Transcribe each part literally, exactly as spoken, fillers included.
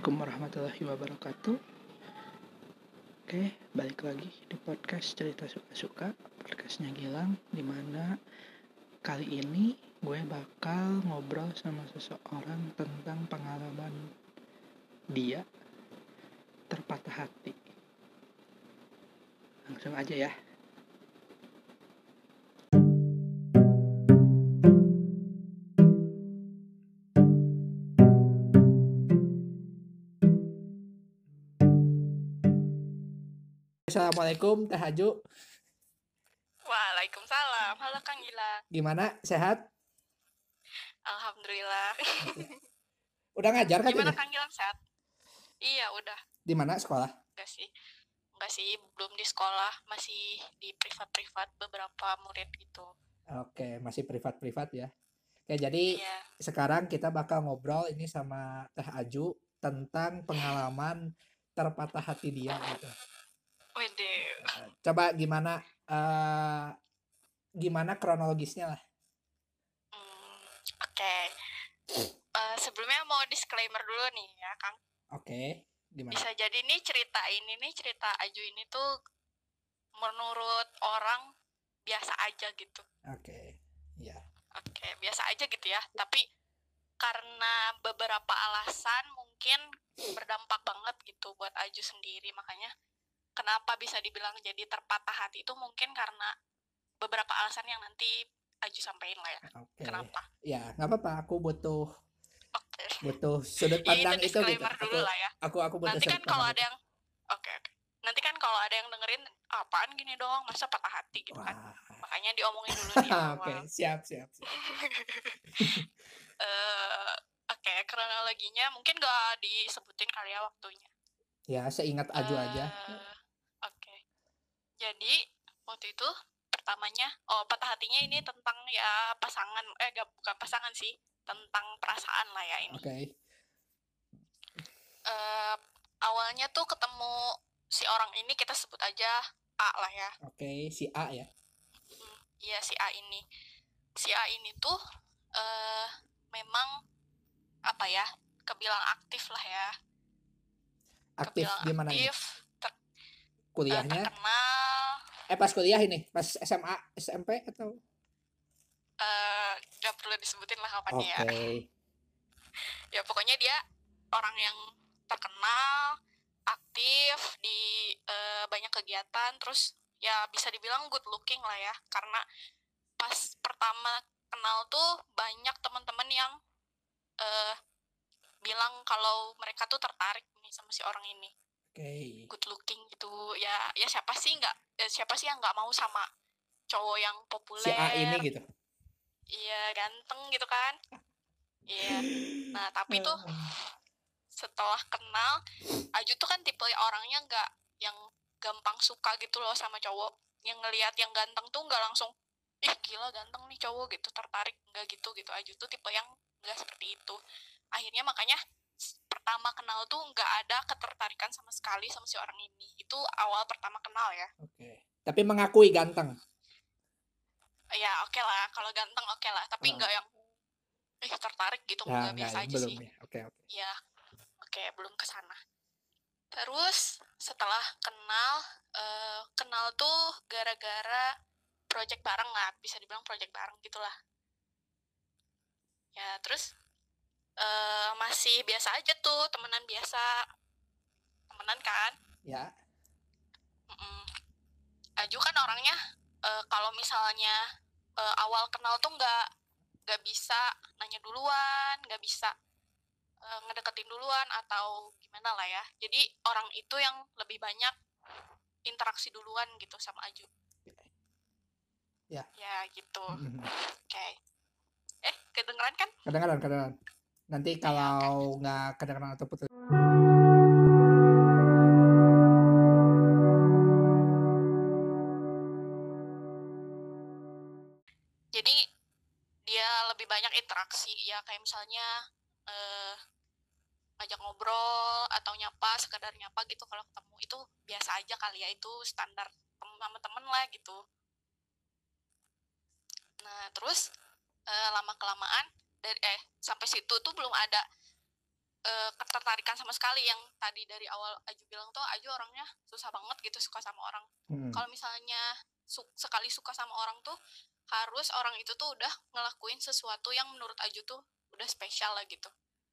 Assalamualaikum warahmatullahi wabarakatuh. Oke, balik lagi di podcast Cerita Suka-Suka, podcastnya Gilang, dimana kali ini gue bakal ngobrol sama seseorang tentang pengalaman dia terpatah hati. Langsung aja ya. Assalamualaikum Teh Haju. Waalaikumsalam. Halo Kang Gilang. Gimana? Sehat? Alhamdulillah. Udah ngajar kan? Gimana Kang Gilang, sehat? Iya, udah. Di mana sekolah? Enggak sih. Enggak sih, belum di sekolah, masih di privat-privat beberapa murid gitu. Oke, masih privat-privat ya. Oke, jadi Iya. sekarang kita bakal ngobrol ini sama Teh Aju tentang pengalaman terpatah hati dia gitu. Wede. Coba gimana uh, gimana kronologisnya lah. Hmm, Oke. Okay. Uh, sebelumnya mau disclaimer dulu nih ya, Kang. Oke, okay. Gimana? Bisa jadi nih cerita ini nih, cerita Aju ini tuh menurut orang biasa aja gitu. Oke, okay. Ya. Yeah. Oke, okay, biasa aja gitu ya. Tapi karena beberapa alasan mungkin berdampak banget gitu buat Aju sendiri, makanya kenapa bisa dibilang jadi terpatah hati itu mungkin karena beberapa alasan yang nanti Aju sampaikan lah ya. Okay. Kenapa? Ya, nggak apa-apa. Aku butuh okay. butuh sudut pandang ya, itu itu gitu. Dulu aku, lah ya. aku aku butuh nanti kan kalau ada itu. yang oke okay, oke. Okay. Nanti kan kalau ada yang dengerin apaan gini doang, masa patah hati gitu. Wah. Kan. Makanya diomongin dulu di awal. Oke, okay, siap siap. siap. uh, Oke, okay, kronologinya mungkin gak disebutin kali ya waktunya. Ya, seingat Aju uh, aja. Oke. Okay. Jadi waktu itu pertamanya, oh patah hatinya ini tentang ya pasangan, eh gak, bukan pasangan sih, tentang perasaan lah ya ini. Oke. Okay. Uh, awalnya tuh ketemu si orang ini, kita sebut aja A lah ya. Oke, okay, si A ya. Iya, hmm, si A ini. Si A ini tuh uh, memang apa ya, kebilang aktif lah ya. Aktif kebilang gimana aktif, ini? Ter- kuliahnya? Uh, terkenal. Eh pas kuliah ini, pas S M A, S M P atau? Uh, gak perlu disebutin lah kapannya okay. ya. Ya pokoknya dia orang yang terkenal, aktif di uh, banyak kegiatan, terus ya bisa dibilang good looking lah ya. Karena pas pertama kenal tuh banyak teman-teman yang uh, bilang kalau mereka tuh tertarik nih sama si orang ini. Okay. Good looking gitu ya. Ya siapa sih nggak ya siapa sih yang nggak mau sama cowok yang populer, si A ini gitu. Iya, ganteng gitu kan. Iya. Nah tapi tuh setelah kenal, Aju tuh kan tipe orangnya nggak yang gampang suka gitu loh sama cowok. Yang ngelihat yang ganteng tuh nggak langsung, ih gila ganteng nih cowok gitu, tertarik, nggak gitu gitu. Aju tuh tipe yang nggak seperti itu. Akhirnya makanya pertama kenal tuh nggak ada ketertarikan sama sekali sama si orang ini. Itu awal pertama kenal ya. Oke. Okay. Tapi mengakui ganteng. Ya oke okay lah, kalau ganteng oke okay lah. Tapi nggak oh. yang eh tertarik gitu, ya, nggak biasa aja belum, sih. Ya, oke okay, oke. Okay. Ya, oke okay, belum kesana. Terus setelah kenal, uh, kenal tuh gara-gara project bareng lah, bisa dibilang project bareng gitulah. Ya terus uh, masih biasa aja tuh, temenan biasa, temenan kan? Ya. Mm-mm. Aju kan orangnya uh, kalau misalnya uh, awal kenal tuh nggak nggak bisa nanya duluan, nggak bisa uh, ngedeketin duluan atau gimana lah ya. Jadi orang itu yang lebih banyak interaksi duluan gitu sama Aju. Ya. Ya gitu. Mm-hmm. Oke. Okay. Eh kedengeran kan? Kedengeran kedengeran. Nanti kalau nggak ya, okay. kedengeran atau putus. Jadi dia lebih banyak interaksi ya, kayak misalnya uh, ngajak ngobrol atau nyapa, sekedar nyapa gitu kalau ketemu, itu biasa aja kali ya, itu standar sama temen lah gitu. Nah terus uh, lama kelamaan dari eh sampai situ tuh belum ada eee, ketertarikan sama sekali, yang tadi dari awal Aju bilang tuh, Aju orangnya susah banget gitu suka sama orang. Mhm. Kalau misalnya suk sekali suka sama orang tuh, harus orang itu tuh udah ngelakuin sesuatu yang menurut Aju tuh udah spesial lah gitu.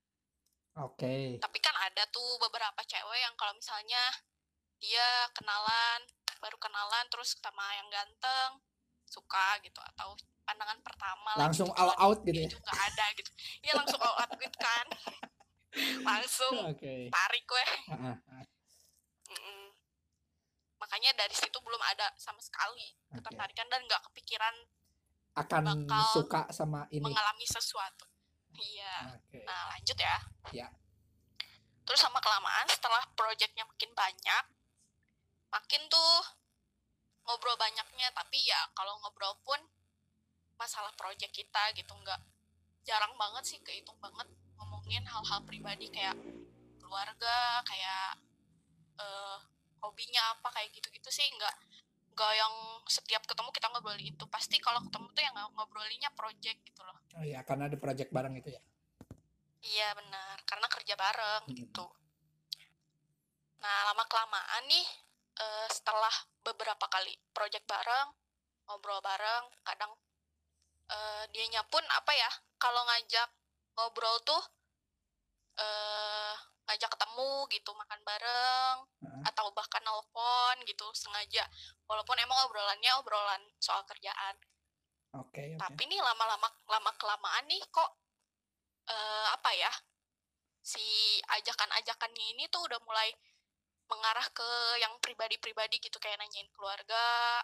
Oke. Tapi kan ada tuh beberapa cewek yang kalau misalnya dia kenalan, baru kenalan terus sama yang ganteng, suka gitu, atau pandangan pertama lah gitu, Langsung all kalau di out di gitu ya? Aju nggak ada gitu. Iya langsung all out gitu kan. Langsung Oke. tarik weh. Heeh heeh. Mhm. Makanya dari situ belum ada sama sekali Oke. ketertarikan dan nggak kepikiran Akan bakal suka sama ini. mengalami sesuatu. Iya. Oke. Nah, lanjut ya. Ya. Terus sama kelamaan setelah projectnya makin banyak, makin tuh ngobrol banyaknya, tapi ya kalau ngobrol pun masalah project kita gitu, nggak jarang banget sih, kehitung banget ngomongin hal-hal pribadi kayak keluarga, kayak uh, hobinya apa, kayak gitu-gitu sih, nggak nggak yang setiap ketemu kita ngobrolin itu. Pasti kalau ketemu tuh yang ngobrolinnya project gitu loh. Oh iya, karena ada project bareng itu ya? Iya benar, karena kerja bareng Hmm. gitu. Nah lama-kelamaan nih, uh, setelah beberapa kali project bareng, ngobrol bareng, kadang uh, dianya pun apa ya, kalau ngajak ngobrol tuh uh, ngajak ketemu gitu, makan bareng, Heeh. atau bahkan nelpon gitu sengaja, walaupun emang obrolannya obrolan soal kerjaan. Oke, oke. Tapi nih lama-lama lama kelamaan nih kok uh, apa ya, si ajakan-ajakannya ini tuh udah mulai mengarah ke yang pribadi-pribadi gitu, kayak nanyain keluarga,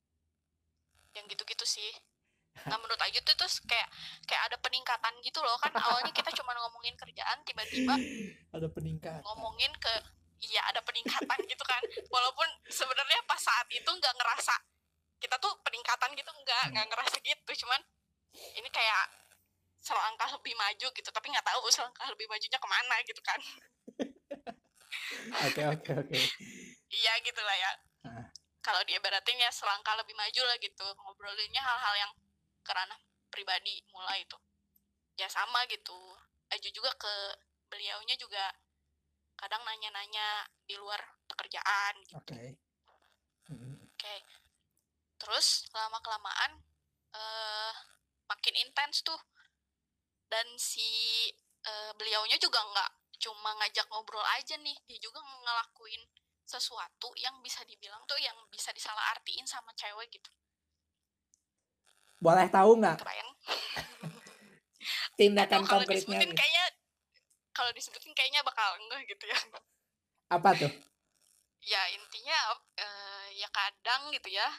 yang gitu-gitu sih. Nah menurut Ayu tuh terus kayak kayak ada peningkatan gitu loh, kan awalnya kita cuma ngomongin kerjaan, tiba-tiba ada peningkatan. ngomongin ke iya ada peningkatan gitu kan, walaupun sebenarnya pas saat itu nggak ngerasa kita tuh peningkatan gitu, nggak nggak Hmm. ngerasa gitu, cuman ini kayak selangkah lebih maju gitu, tapi nggak tahu selangkah lebih majunya kemana gitu kan. Oke oke oke. Iya gitu lah ya. Heeh. Kalau dia beratin ya selangkah lebih maju lah gitu, ngobrolinnya hal-hal yang kerana pribadi mulai itu. Ya sama gitu, Aju juga ke beliaunya juga kadang nanya-nanya di luar pekerjaan gitu. Oke. Hmm. Oke. Terus lama-kelamaan uh, makin intens tuh. Dan si uh, beliaunya juga nggak cuma ngajak ngobrol aja nih, dia juga ngelakuin sesuatu yang bisa dibilang tuh yang bisa disalahartiin sama cewek gitu. Boleh tahu nggak Kebayang? tindakan Aduh, kalau konkretnya? disebutin kayaknya kalau disebutin kayaknya bakal enggak gitu ya. Apa tuh? Ya intinya uh, ya kadang gitu ya.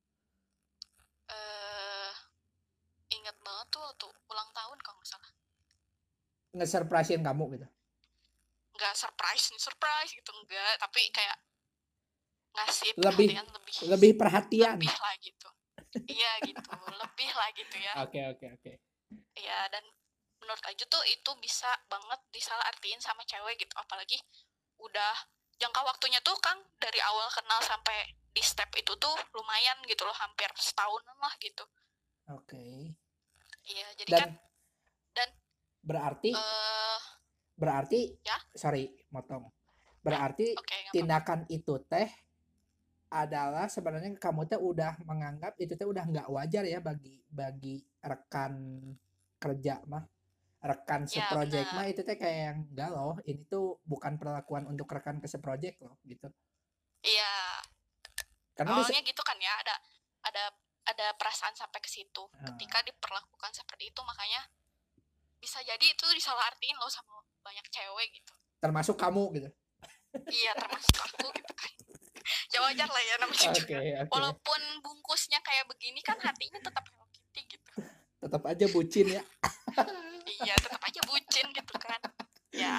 Uh, ingat banget tuh waktu ulang tahun kalau nggak salah. Nge-surprisein kamu gitu? Nggak surprise nih surprise gitu, enggak, tapi kayak ngasih Lebih perhatian lebih lebih perhatian. lebih lah gitu. Iya gitu, lebih lah gitu ya. Oke oke oke. Iya, dan menurut Aju tuh itu bisa banget disalahartiin sama cewek gitu, apalagi udah jangka waktunya tuh Kang dari awal kenal sampai di step itu tuh lumayan gitu loh, hampir setahunan lah gitu. Oke. Iya, jadi Dan kan dan berarti uh, berarti ya? sorry motong. Berarti Oke, nggak apa-apa. tindakan itu teh adalah sebenarnya kamu teh udah menganggap itu teh udah nggak wajar ya bagi bagi rekan kerja mah, rekan Ya seproject mah benar. itu teh kayak yang enggak loh, ini tuh bukan perlakuan untuk rekan ke seproject loh gitu. Iya. Karena di Awalnya gitu kan ya, ada ada ada perasaan sampai ke situ. uh, Ketika diperlakukan seperti itu, makanya bisa jadi itu disalahartiin loh sama banyak cewek gitu. termasuk kamu gitu. Iya, termasuk aku gitu kan. Ya wajar lah ya namanya Oke juga. oke. Walaupun bungkusnya kayak begini kan hatinya tetap Hello Kitty gitu. Tetap aja bucin ya. Iya, tetap aja bucin gitu kan. Ya.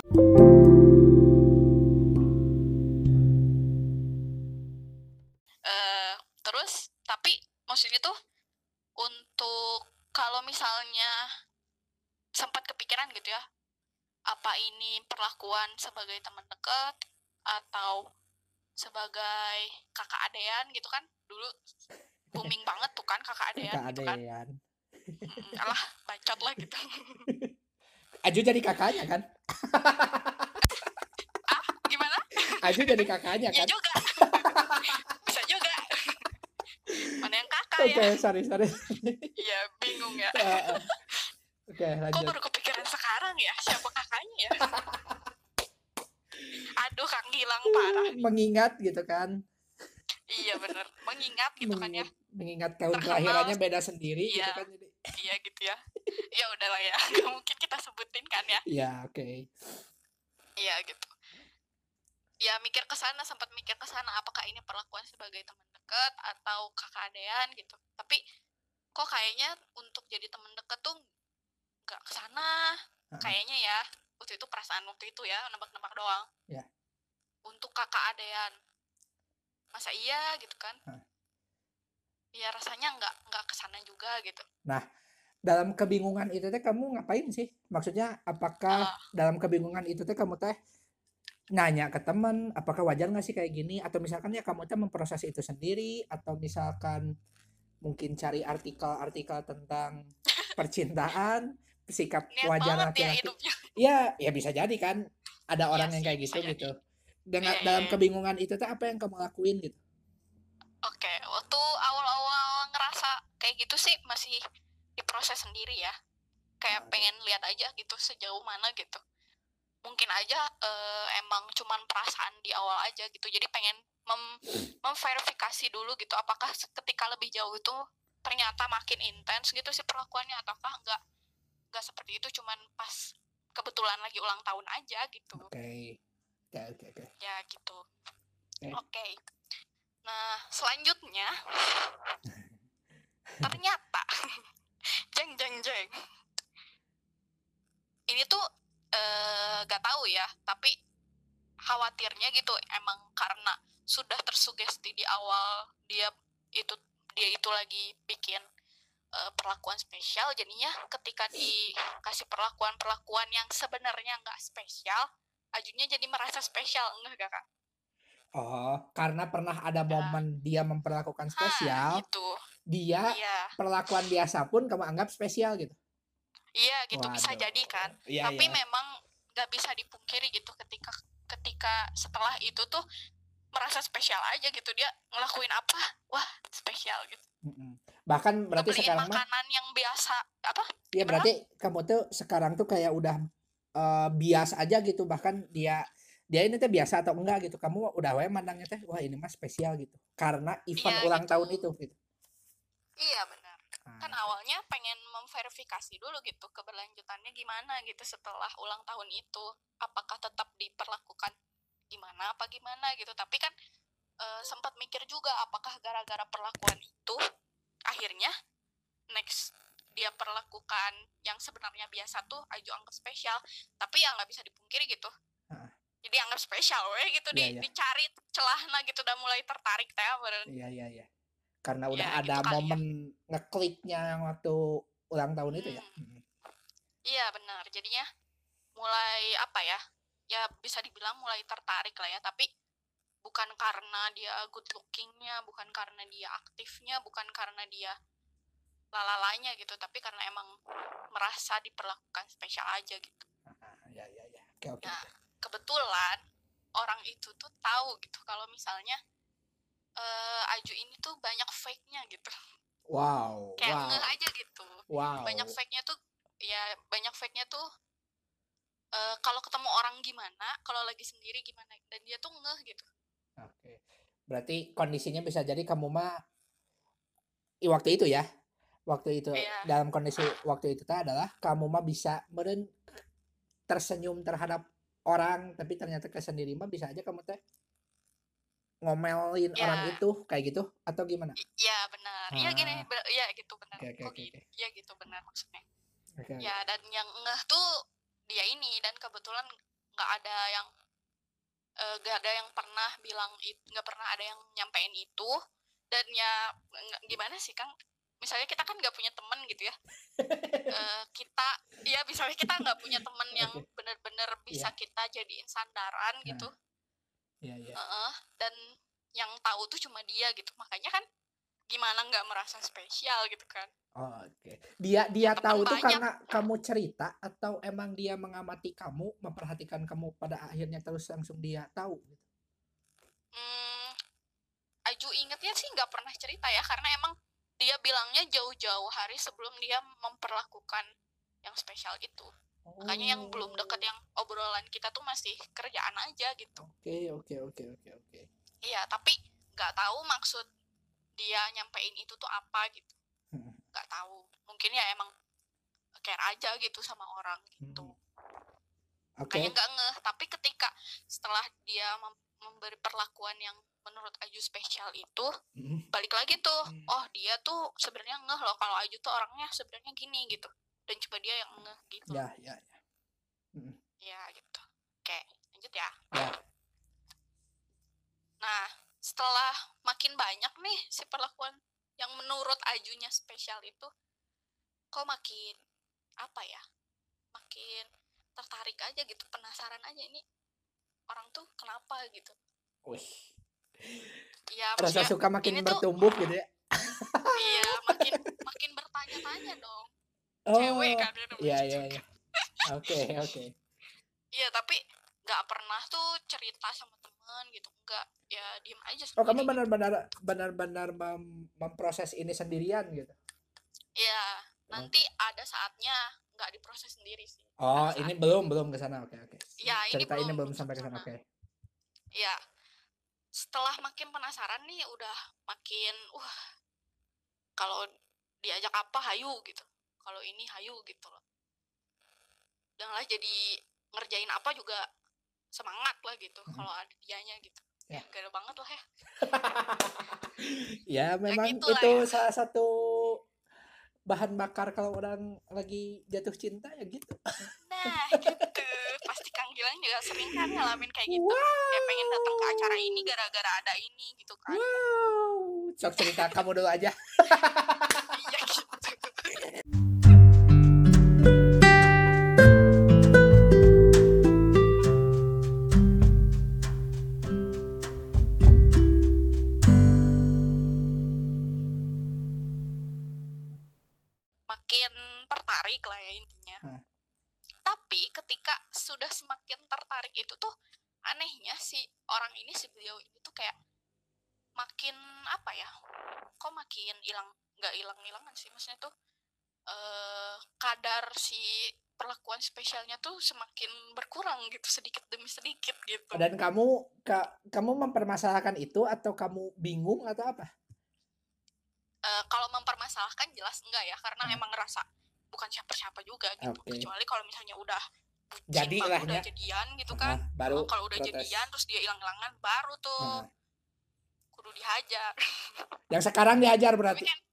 Uh, terus tapi maksudnya tuh untuk kalau misalnya sempat kepikiran gitu ya, apa ini perlakuan sebagai teman dekat atau sebagai kakak adean gitu kan, dulu booming banget tuh kan kakak adean Kakak gitu kan. adean. Mm, alah bacot lah gitu. Aju jadi kakaknya kan? Aju jadi kakaknya Ya kan? juga. Bisa juga. Mana yang kakak Oke, ya? okay, sorry, sorry. Iya, bingung ya. Uh, Oke, okay, Kok lanjut. baru kepikiran sekarang ya? Siapa kakaknya ya? Aduh, Kang Gilang parah. Mengingat gitu kan? Iya bener, mengingat gitu kan ya. Mengingat, mengingat tahun Terkenal, kelahirannya beda sendiri iya, gitu kan? Jadi. Iya gitu ya. Ya udahlah ya, nggak mungkin kita sebutin kan ya. Iya, oke. Okay. Iya gitu. Ya mikir ke sana, sempat mikir ke sana apakah ini perlakuan sebagai teman dekat atau kakak adean gitu. Tapi kok kayaknya untuk jadi teman dekat tuh nggak ke sana. Uh-huh. Kayaknya ya. Waktu itu perasaan waktu itu ya, nebak-nebak doang. Ya. Yeah. Untuk kakak adean. Masa iya gitu kan? Huh. Ya rasanya nggak nggak ke sana juga gitu. Nah, dalam kebingungan itu teh kamu ngapain sih? Maksudnya apakah uh. dalam kebingungan itu teh kamu teh nanya ke teman, apakah wajar nggak sih kayak gini? Atau misalkan ya kamu teh memproses itu sendiri, atau misalkan mungkin cari artikel-artikel tentang percintaan, sikap wajar laki-laki. Ya, ya bisa jadi kan ada orang ya yang sih, kayak gitu jadi. Gitu. Dengan yeah, dalam yeah. kebingungan itu teh apa yang kamu lakuin gitu? Oke, okay. Waktu awal-awal ngerasa kayak gitu sih masih diproses sendiri ya. Kayak okay. pengen lihat aja gitu sejauh mana gitu. Mungkin aja uh, emang cuman perasaan di awal aja gitu. Jadi pengen mem- memverifikasi dulu gitu apakah ketika lebih jauh itu ternyata makin intens gitu sih perlakuannya ataukah enggak enggak seperti itu, cuman pas kebetulan lagi ulang tahun aja gitu. Oke. Okay. Oke, okay, oke, okay, oke. Okay. Ya gitu. Oke. Okay. Okay. Nah, selanjutnya ternyata jeng jeng jeng. Ini tuh eh, gak tahu ya, tapi khawatirnya gitu emang karena sudah tersugesti di awal dia itu dia itu lagi bikin uh, perlakuan spesial, jadinya ketika dikasih perlakuan-perlakuan yang sebenarnya nggak spesial, Ajunya jadi merasa spesial, enggak Kak? Oh, karena pernah ada momen ya. Dia memperlakukan spesial, ha, gitu. Dia iya. Perlakuan biasa pun kamu anggap spesial gitu. Iya gitu. Waduh. Bisa jadi kan. Ya, tapi ya. Memang nggak bisa dipungkiri gitu ketika ketika setelah itu tuh merasa spesial aja gitu, dia ngelakuin apa, wah spesial gitu. Bahkan berarti ngebeliin sekarang makanan mah, yang biasa apa? Iya berarti kamu tuh sekarang tuh kayak udah uh, bias aja gitu, bahkan dia dia ini tuh biasa atau enggak gitu, kamu udah wae mandangnya teh wah ini mah spesial gitu karena event ya, ulang gitu. Tahun itu gitu. Iya benar. Ah, kan awalnya pengen memverifikasi dulu gitu keberlanjutannya gimana gitu setelah ulang tahun itu, apakah tetap diperlakukan gimana apa gimana gitu. Tapi kan e, sempat mikir juga apakah gara-gara perlakuan itu akhirnya next dia perlakukan yang sebenarnya biasa tuh Aju anggap spesial, tapi ya nggak bisa dipungkiri gitu. Ah. Jadi anggap spesial weh gitu, yeah, di, yeah. dicari celahna gitu udah mulai tertarik teh beren. Iya iya iya. Karena udah ya, ada gitu momen ya. Ngekliknya yang waktu ulang tahun hmm. itu ya. Hmm. Iya benar. Jadinya mulai apa ya? Ya bisa dibilang mulai tertarik lah ya, tapi bukan karena dia good looking-nya, bukan karena dia aktifnya, bukan karena dia lalalanya gitu, tapi karena emang merasa diperlakukan spesial aja gitu. Ah, ya ya ya. Oke oke. Nah, kebetulan orang itu tuh tahu gitu kalau misalnya uh, Aju ini tuh banyak fake-nya gitu. Wow. Kayak wow. ngeh aja gitu. Wow. Banyak fake-nya tuh ya banyak fake-nya tuh uh, kalau ketemu orang gimana, kalau lagi sendiri gimana, dan dia tuh ngeh gitu. Oke. Berarti kondisinya bisa jadi kamu mah waktu itu ya. Waktu itu yeah. Dalam kondisi waktu itu adalah kamu mah bisa meren tersenyum terhadap orang, tapi ternyata kesendiri mah bisa aja kamu teh ngomelin yeah. orang itu kayak gitu atau gimana? Iya benar. Iya ah. gini, iya gitu benar. Okay, okay, Kok okay, gitu? okay. Iya gitu benar maksudnya. Okay, ya dan yang ngeh tuh dia ini, dan kebetulan nggak ada yang nggak uh, ada yang pernah bilang nggak pernah ada yang nyampein itu. Dan ya gimana sih Kang, misalnya kita kan nggak punya teman gitu ya. uh, kita ya misalnya kita nggak punya teman yang okay. benar-benar bisa yeah. kita jadiin sandaran nah. gitu. Yeah, yeah. Uh, dan yang tahu tuh cuma dia gitu, makanya kan gimana nggak merasa spesial gitu kan. Oh, oke. Okay. Dia dia ya, tahu tuh karena kamu cerita atau emang dia mengamati kamu, memperhatikan kamu pada akhirnya terus langsung dia tahu gitu. Hmm, Aju ingetnya sih nggak pernah cerita ya, karena emang dia bilangnya jauh-jauh hari sebelum dia memperlakukan yang spesial itu. Makanya yang belum deket, yang obrolan kita tuh masih kerjaan aja gitu. Oke, oke, oke, oke, oke. Iya, tapi nggak tahu maksud dia nyampein itu tuh apa gitu. Hmm. Nggak tahu. Mungkin ya emang care aja gitu sama orang gitu. Oke. Kayaknya nggak ngeh. Tapi ketika setelah dia mem- memberi perlakuan yang menurut Aju spesial itu, Hmm. balik lagi tuh, oh dia tuh sebenarnya ngeh loh kalau Aju tuh orangnya sebenarnya gini gitu. Dan coba dia yang ngeh gitu. Ya, ya, ya. Hmm. Ya gitu. Oke, lanjut ya. Ya. Nah, setelah makin banyak nih si perlakuan yang menurut Ajunya spesial itu, kok makin apa ya? Makin tertarik aja gitu, penasaran aja ini orang tuh kenapa gitu. Wih. Ya, Rasa maksudnya suka makin ini tuh bertumbuh gitu ya. iya, makin makin bertanya-tanya dong. Oh, Cewek kan dia namanya iya, iya, juga. iya. Oke, oke. Iya, tapi nggak pernah tuh cerita sama teman gitu, nggak, ya diem aja Oh, kamu sendiri gitu. benar-benar benar-benar mem- memproses ini sendirian gitu. Ya, nanti ada saatnya nggak diproses sendiri sih. Oh, Ada ini saatnya. belum belum ke sana. Oke, oke. Ya, ini Cerita ini belum belum belum sampai ke sampai sana. sana. Oke. Ya, setelah makin penasaran nih, udah makin wah, kalau diajak apa hayu gitu, kalau ini hayu gitu loh. Dan lah jadi ngerjain apa juga semangat lah gitu, Mhm. kalau ada dianya gitu. Ya. Ya, gak ada banget lah ya. Ya, memang gitu itu lah ya. salah satu bahan bakar kalau orang lagi jatuh cinta ya gitu. Nah, gitu. Pasti Kang Gilang juga sering kan ngalamin kayak gitu. Wow. Kayak pengen datang ke acara ini gara-gara ada ini gitu kan. Wow. Sok cerita kamu dulu aja. Iya gitu. Makin tertarik lah ya intinya. Hmm. Tapi ketika sudah semakin tertarik itu tuh, anehnya si orang ini, si beliau ini tuh kayak makin apa ya, kok makin hilang, nggak hilang-hilangan sih, maksudnya tuh eh, kadar si perlakuan spesialnya tuh semakin berkurang gitu, sedikit demi sedikit gitu. Dan kamu ka, kamu mempermasalahkan itu atau kamu bingung atau apa? Uh, kalau mempermasalahkan jelas enggak ya, karena Hmm. emang ngerasa bukan siapa-siapa juga gitu. Okay. Kecuali kalau misalnya udah jadi lah udah ya. jadian gitu kan. Uh, baru uh, kalau udah protes. jadian terus dia hilang-hilangan, baru tuh uh. kudu dihajar. Yang sekarang dihajar berarti. Kan,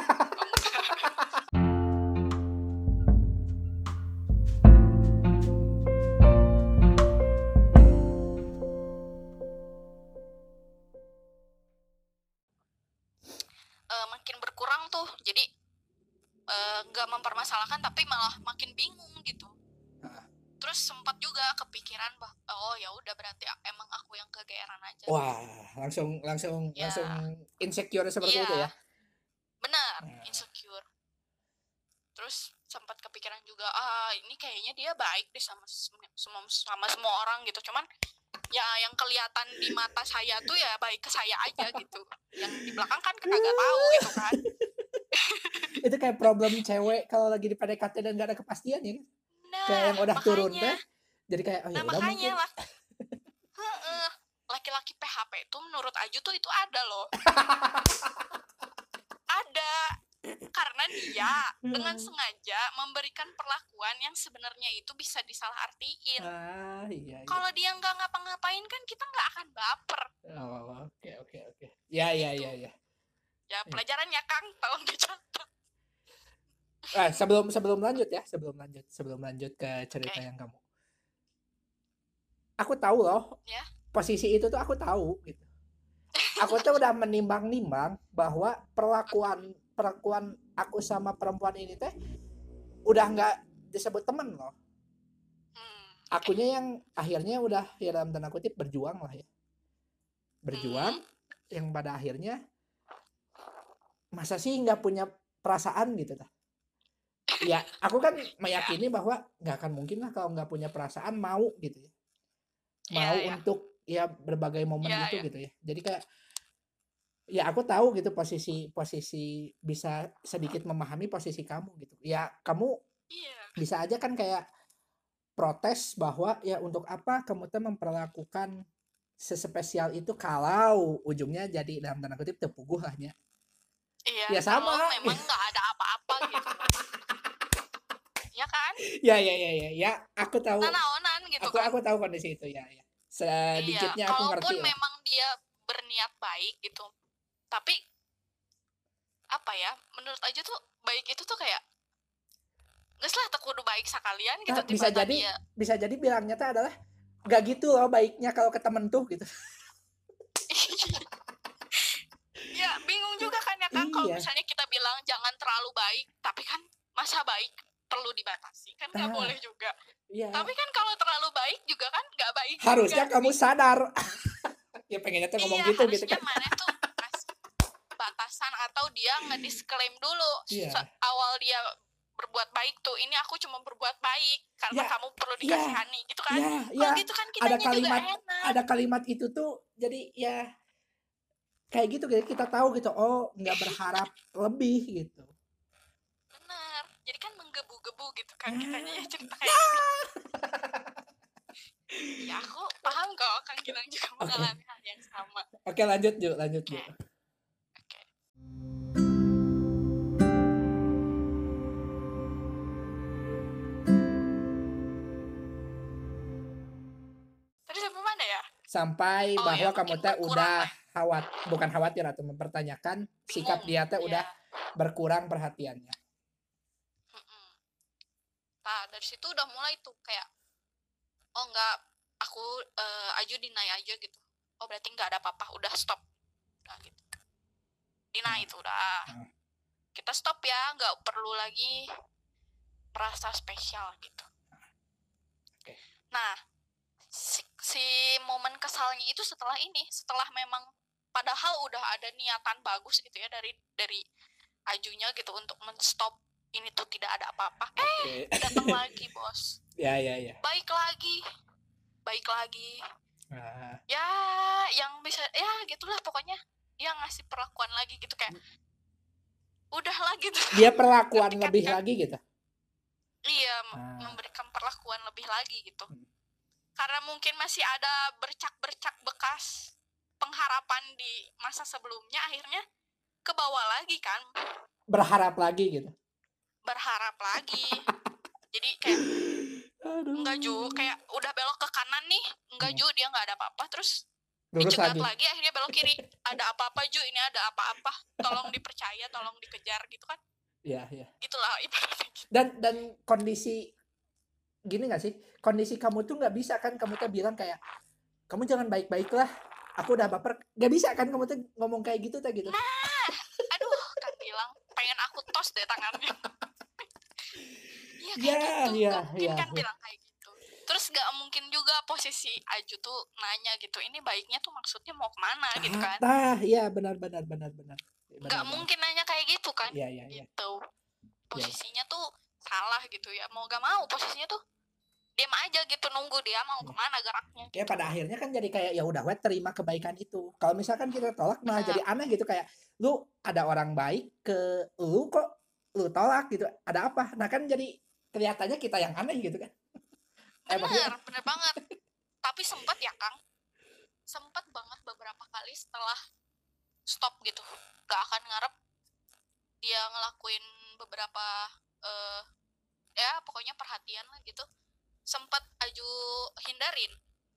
uh, makin berkurang tuh, jadi nggak uh, mempermasalahkan tapi malah makin bingung gitu. Terus sempat juga kepikiran bah, oh ya udah berarti emang aku yang kegeeran aja. Wah, langsung langsung ya. langsung insecure seperti ya, itu ya. Benar, insecure. Terus sempat kepikiran juga, ah ini kayaknya dia baik deh sama semua sama semua orang gitu. Cuman ya yang kelihatan di mata saya tuh ya baik ke saya aja gitu. Yang di belakang kan kagak tahu gitu kan. Itu kayak problem cewek kalau lagi di P D K T dan gak ada kepastian ya. Nah, kayak yang udah makanya, turun teh. Jadi kayak oh ya nah, udah mungkin. Lah, laki-laki P H P itu menurut Aju tuh itu ada loh. Ada. Karena dia dengan sengaja memberikan perlakuan yang sebenarnya itu bisa disalahartiin. Ah, iya, iya. Kalau dia nggak ngapa-ngapain kan kita nggak akan baper. Oh, oke, oke, oke. Ya, ya, ya, ya. Ya, pelajarannya Kang, tolong dicatat. Ah, sebelum sebelum lanjut ya, sebelum lanjut, sebelum lanjut ke cerita okay. yang kamu. Aku tahu loh. Ya. Posisi itu tuh aku tahu gitu. Aku tuh udah menimbang-nimbang bahwa perlakuan perlakuan aku sama perempuan ini teh udah nggak disebut temen loh. Hmm, Akunya yang akhirnya udah ya dalam tanda kutip berjuang lah ya. Berjuang hmm. yang pada akhirnya masa sih nggak punya perasaan gitu ta. Ya, aku kan meyakini bahwa nggak akan mungkin lah kalau nggak punya perasaan mau gitu ya. Mau yeah, yeah. untuk ya berbagai momen Iya, gitu iya. gitu ya. Jadi kayak ya aku tahu gitu posisi posisi bisa sedikit memahami posisi kamu gitu. Ya kamu Iya. bisa aja kan kayak protes bahwa ya untuk apa kamu tuh memperlakukan sespesial itu kalau ujungnya jadi dalam tanda kutip tepuguh lah ya. Iya, Ya kalau sama. memang nggak ada apa-apa gitu loh. Ya kan? Ya ya ya ya ya aku tahu. Nanaonan gitu Aku kan. aku tahu kondisi itu ya ya. Iya, Sedikitnya aku kalaupun ngerti lah. memang dia berniat baik gitu. Tapi apa ya? Menurut aja tuh baik itu tuh kayak geus lah teu kudu baik sakalian gitu Nah, bisa tiba-tiba jadi dia. bisa jadi bilangnya tuh adalah gak gitu loh baiknya kalau ke temen tuh gitu. Ya, bingung juga kan ya Kang kalau Iya. misalnya kita bilang jangan terlalu baik, tapi kan masa baik perlu dibatasi kan nggak Nah, boleh juga. Iya. Tapi kan kalau terlalu baik juga kan nggak baik Harusnya juga. kamu Jadi, sadar. Ya pengennya tuh ngomong iya, gitu gitu harusnya kan. mana tuh kasih batasan atau dia ngedisclaim dulu Iya. se- awal dia berbuat baik tuh ini aku cuma berbuat baik karena Ya, kamu perlu ya, dikasihani gitu kan. Ya, Kalau ya. gitu kan Ada kitanya juga kalimat enak. ada kalimat itu tuh jadi ya kayak gitu gitu kita tahu gitu. Oh, nggak berharap lebih gitu. Benar. Jadi kan menggebu-gebu gitu kan Ya. kitanya ya cerita kayak gini. Ya aku paham kok Kang Gilang juga mengalami hal yang sama. Oke, lanjut yuk, lanjut Oke. yuk. Oke. Tadi sampai mana ya? Sampai Oh bahwa ya, kamu mungkin teh berkurang udah lah. khawat bukan khawatir atau mempertanyakan sikap Bingung. dia teh Iya. udah berkurang perhatiannya. Mm-mm. Nah, dari situ udah mulai tuh kayak oh enggak, aku uh, aju deny aja gitu. Oh berarti nggak ada apa-apa, udah stop. Nah gitu. Deny itu udah. Hmm. Kita stop ya, nggak perlu lagi merasa spesial gitu. Oke. Nah, si, si momen kesalnya itu setelah ini, setelah memang padahal udah ada niatan bagus gitu ya dari dari ajunya gitu untuk menstop ini tuh tidak ada apa-apa. Eh, Oke. datang lagi bos. Ya ya ya. Baik lagi, baik lagi. Ah. Ya, yang bisa ya gitulah pokoknya dia ngasih perlakuan lagi gitu kayak udah lah gitu. Dia perlakuan Ketika lebih kan, lagi gitu. Iya, Ah. memberikan perlakuan lebih lagi gitu. Hmm. Karena mungkin masih ada bercak-bercak bekas pengharapan di masa sebelumnya, akhirnya ke bawah lagi kan. Berharap lagi gitu. Berharap lagi. Jadi kayak Aduh. enggak Ju, kayak udah belok ke kanan nih, enggak Hmm. Ju, dia enggak ada apa-apa, terus Lurus dicegat lagi. lagi, akhirnya belok kiri. Ada apa-apa Ju, ini ada apa-apa. Tolong dipercaya, tolong dikejar gitu kan. Iya, iya. Gitulah ibaratnya. Dan dan kondisi gini gak sih? Kondisi kamu tuh nggak bisa kan kamu tuh bilang kayak kamu jangan baik-baik lah. Aku udah baper. Gak bisa kan kamu tuh ngomong kayak gitu tuh gitu. Nah, aduh, kan bilang pengen aku tos deh tangannya. Iya kayak Ya, gitu, ya, gak mungkin ya, kan ya. bilang kayak gitu. Terus gak mungkin juga posisi Aju tuh nanya gitu, ini baiknya tuh maksudnya mau kemana gitu kan. Ah, iya benar benar benar benar. Benar, Gak benar. mungkin nanya kayak gitu kan. Iya, iya, iya. Gitu. Posisinya tuh salah gitu ya. Mau gak mau posisinya tuh diam aja gitu, nunggu dia mau kemana geraknya. Ya pada akhirnya kan jadi kayak ya udah wet terima kebaikan itu. Kalau misalkan kita tolak malah Benar. jadi aneh gitu kayak lu ada orang baik ke lu kok lu tolak gitu. Ada apa? Nah kan jadi kelihatannya kita yang aneh gitu kan. Bener, bener banget. Tapi sempet ya Kang, sempet banget beberapa kali setelah stop gitu, gak akan ngarep dia ngelakuin beberapa uh, ya pokoknya perhatian lah gitu, sempet Aju hindarin.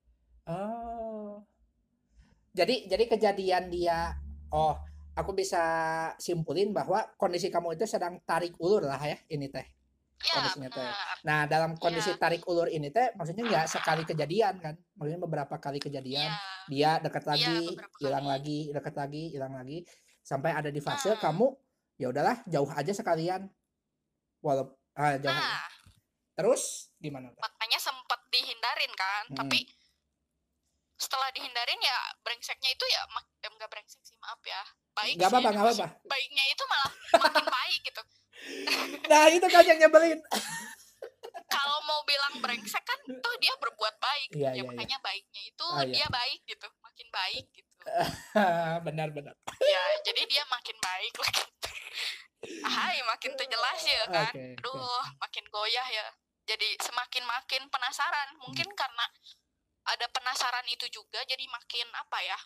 Oh, jadi jadi kejadian dia, oh aku bisa simpulin bahwa kondisi kamu itu sedang tarik ulur lah ya ini teh. Ya Kondisinya teh. benar. Nah dalam kondisi Ya. tarik ulur ini teh maksudnya nggak sekali kejadian kan, maksudnya beberapa kali kejadian. Ya. Dia dekat Ya, lagi, beberapa hilang kali. lagi, dekat lagi, hilang lagi, sampai ada di fase Hmm. kamu ya udahlah jauh aja sekalian, walaupun ah, jauh aja. Nah, Terus gimana? makanya sempet dihindarin kan, Hmm. tapi setelah dihindarin ya brengseknya itu ya mak- eh, enggak brengsek sih, maaf ya, baik Nggak sih, apa-apa, nggak maksud- apa-apa. baiknya itu malah makin baik gitu. Nah itu kan yang nyebelin. Kalau mau bilang brengsek kan tuh dia berbuat baik, Iya, ya iya, makanya baiknya itu Ah, iya. dia baik gitu, makin baik gitu. Benar-benar. Ya, jadi dia makin baik makin hai makin terjelas ya kan. Oke, oke. Aduh, makin goyah ya. Jadi semakin makin penasaran. Mungkin Hmm. karena ada penasaran itu juga jadi makin apa ya?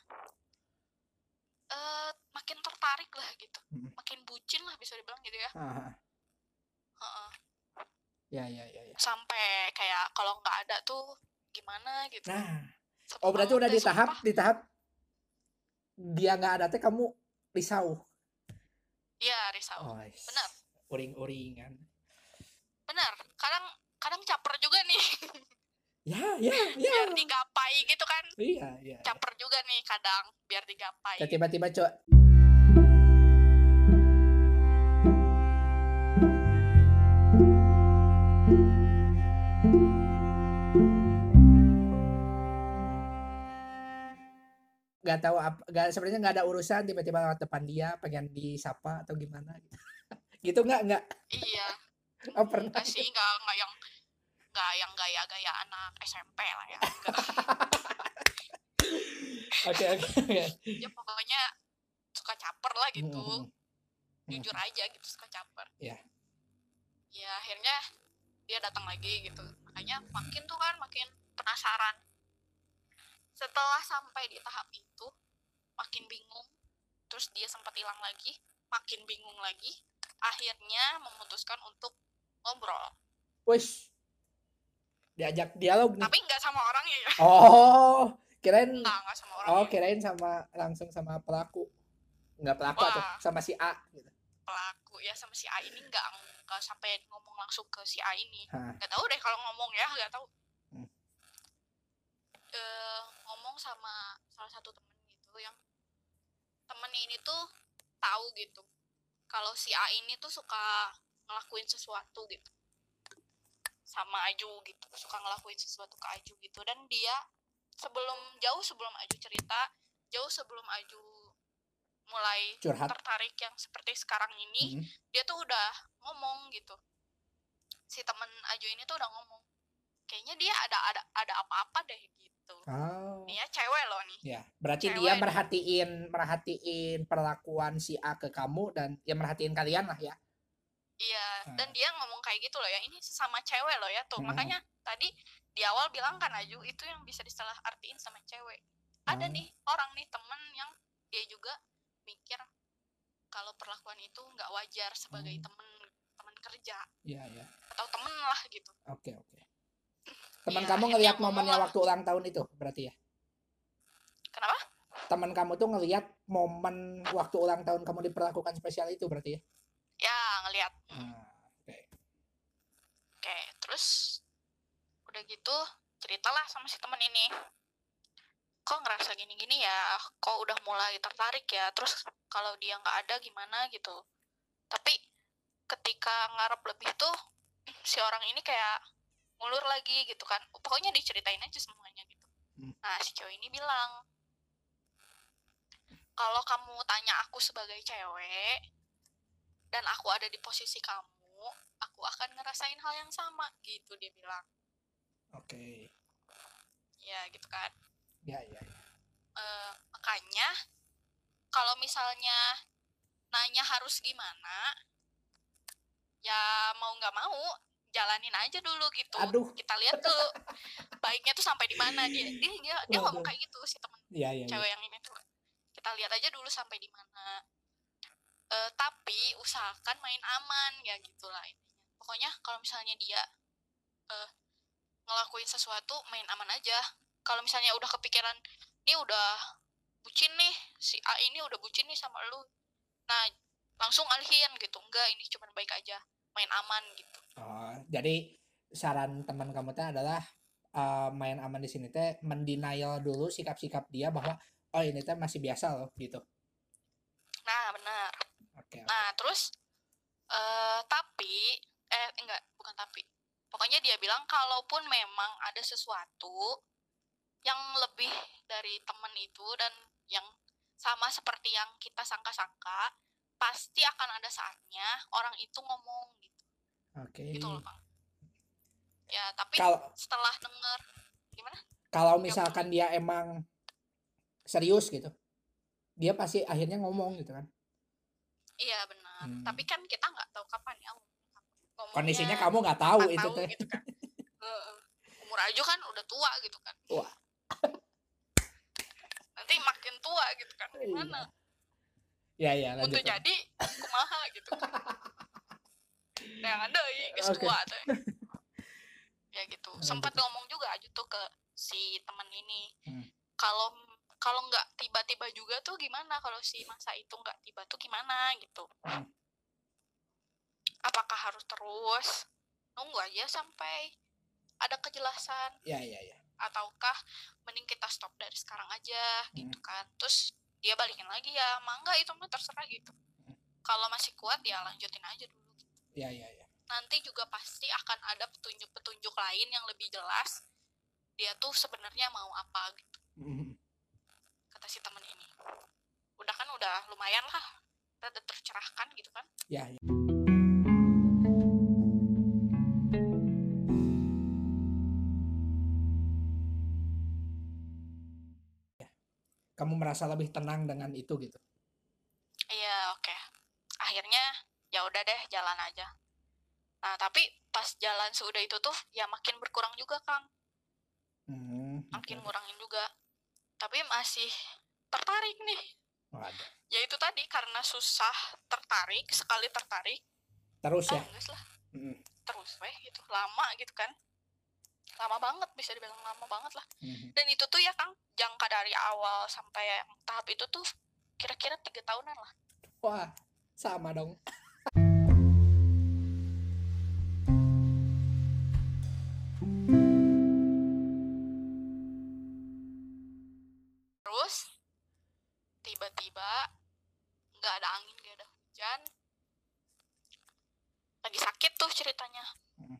Eh, makin tertarik lah gitu. Hmm. Makin bucin lah bisa dibilang gitu ya. Ah, Heeh. ya, ya, ya, ya. Sampai kayak kalau nggak ada tuh gimana gitu. Nah, Sebel oh berarti banget udah deh, di tahap sumpah. di tahap dia nggak ada teh kamu risau. Iya, risau. Oh, Bener. uring-uringan. Bener. Kadang kadang caper juga nih. Ya, ya, ya. Biar digapai gitu kan. Iya, iya. Caper juga nih kadang biar digapai. Ya, tiba-tiba coba nggak tahu apa, nggak sebenarnya nggak ada urusan tiba-tiba lewat depan dia pengen disapa atau gimana gitu. Gitu nggak nggak. Iya. Oh, pernah. Enggak sih, enggak enggak yang enggak yang gaya-gaya anak S M P lah ya. Enggak. Oke, oke, oke. Ya pokoknya suka caper lah gitu. Hmm. Jujur aja gitu suka caper. Iya. Ya akhirnya dia datang lagi gitu. Makanya makin tuh kan makin penasaran. Setelah sampai di tahap itu makin bingung. Terus dia sempat hilang lagi, makin bingung lagi. Akhirnya memutuskan untuk ngobrol. Wis. Diajak dialog nih. Tapi nggak sama orangnya ya. Oh, kirain. Nggak, nggak sama orangnya. Oh, kirain sama langsung sama pelaku. Nggak pelaku Wah. atau sama si A gitu. Pelaku ya sama si A ini nggak nggak sampai ngomong langsung ke si A ini. Hah. Nggak tahu deh kalau ngomong ya, nggak tahu. Hmm. E, ngomong sama salah satu temen gitu yang temennya ini tuh tahu gitu kalau si A ini tuh suka ngelakuin sesuatu gitu sama Aju gitu, suka ngelakuin sesuatu ke Aju gitu. Dan dia sebelum jauh sebelum Aju cerita, jauh sebelum Aju mulai Curhat. tertarik yang seperti sekarang ini, Hmm. dia tuh udah ngomong gitu. Si temen Aju ini tuh udah ngomong, kayaknya dia ada ada ada apa-apa deh gitu. Oh. Dia cewek loh nih. Ya, berarti Cewek dia nih. merhatiin merhatiin perlakuan si A ke kamu dan ya merhatiin kalian lah ya. Iya, Hmm. dan dia ngomong kayak gitu loh ya, ini sesama cewek loh ya tuh. Hmm. Makanya tadi di awal bilang kan Aju itu yang bisa disalah artiin sama cewek. Ada Hmm. nih orang nih temen yang dia juga mikir kalau perlakuan itu nggak wajar sebagai Hmm. temen teman kerja. Iya, iya. Atau temen lah gitu. Oke, oke. Teman Ya, kamu akhirnya ngelihat ngomong momennya lah. waktu ulang tahun itu berarti ya? Kenapa? Teman kamu tuh ngelihat momen waktu ulang tahun kamu diperlakukan spesial itu berarti ya? Ya, ngelihat. Hmm. Oke. Oke, terus udah gitu ceritalah sama si temen ini. Kok ngerasa gini-gini ya, kok udah mulai tertarik ya, terus kalau dia nggak ada gimana gitu. Tapi ketika ngarep lebih tuh si orang ini kayak ngulur lagi gitu kan, pokoknya diceritain aja semuanya gitu. Hmm. Nah si cowok ini bilang, kalau kamu tanya aku sebagai cewek dan aku ada di posisi kamu, aku akan ngerasain hal yang sama gitu, dia bilang. Oke. Ya gitu kan. Ya, ya, ya. Uh, makanya kalau misalnya nanya harus gimana, ya mau nggak mau jalanin aja dulu gitu. Aduh. Kita lihat dulu baiknya tuh sampai di mana. Dia dia dia, dia ngomong kayak gitu si temen ya, ya, cewek ya. yang ini tuh. Kita lihat aja dulu sampai di mana. Uh, tapi usahakan main aman ya gitulah intinya. Pokoknya kalau misalnya dia uh, ngelakuin sesuatu main aman aja. Kalau misalnya udah kepikiran, ini udah bucin nih, si A ini udah bucin nih sama lu, nah langsung alihin gitu. Enggak, ini cuma baik aja, main aman gitu. Oh, jadi saran teman kamu teh adalah uh, main aman di sini teh mendenial dulu sikap-sikap dia bahwa oh ini teh masih biasa loh gitu. Nah benar. Oke. Nah terus uh, tapi eh enggak bukan tapi. Pokoknya dia bilang kalaupun memang ada sesuatu yang lebih dari temen itu dan yang sama seperti yang kita sangka-sangka, pasti akan ada saatnya orang itu ngomong gitu. Oke. Gitu loh Bang. Ya tapi Kalo... setelah denger gimana? Kalau Ya misalkan boleh. dia emang serius gitu, dia pasti akhirnya ngomong gitu kan. Iya benar. Tapi Hmm. kan kita nggak tahu kapan ya Kondisinya ngomongnya, kamu nggak tahu kapan itu tahu teh. gitu kan. Heeh. Umur aja kan udah tua gitu kan. Wah, Nanti makin tua gitu kan. Gimana? iya. Ya ya Mun lanjut teu lah. jadi kumaha gitu kan. Yang ada geus Oke. tua teh. Ya gitu. Lanjut Sempat lah. ngomong juga aja tuh ke si temen ini. Hmm. Kalau kalau nggak tiba-tiba juga tuh gimana, kalau si masa itu nggak tiba tuh gimana gitu. Hmm. Apakah harus terus nunggu aja sampai ada kejelasan, Ya ya ya. ataukah mending kita stop dari sekarang aja Hmm. gitu kan. Terus dia balikin lagi ya, mangga itu mah terserah gitu. Hmm. Kalau masih kuat ya lanjutin aja dulu gitu. Ya ya ya. Nanti juga pasti akan ada petunjuk-petunjuk lain yang lebih jelas dia tuh sebenarnya mau apa gitu, Hmm. kata si temen ini. Udah kan udah lumayan lah, udah tercerahkan gitu kan. Ya ya. Kamu merasa lebih tenang dengan itu gitu. Iya, oke. Akhirnya ya udah deh, jalan aja. Nah, tapi pas jalan sudah itu tuh ya makin berkurang juga, Kang. Hmm. Makin Oke. ngurangin juga. Tapi masih tertarik nih. Waduh. Ya itu tadi, karena susah tertarik, sekali tertarik, Terus ah ya. enggak lah, Hmm. terus weh gitu, lama gitu kan. Lama banget, bisa dibilang lama banget lah. Hmm. Dan itu tuh ya Kang, jangka dari awal sampai tahap itu tuh kira-kira tiga tahunan lah. Wah, sama dong. Terus tiba-tiba nggak ada angin, nggak ada hujan, lagi sakit tuh ceritanya. Hmm.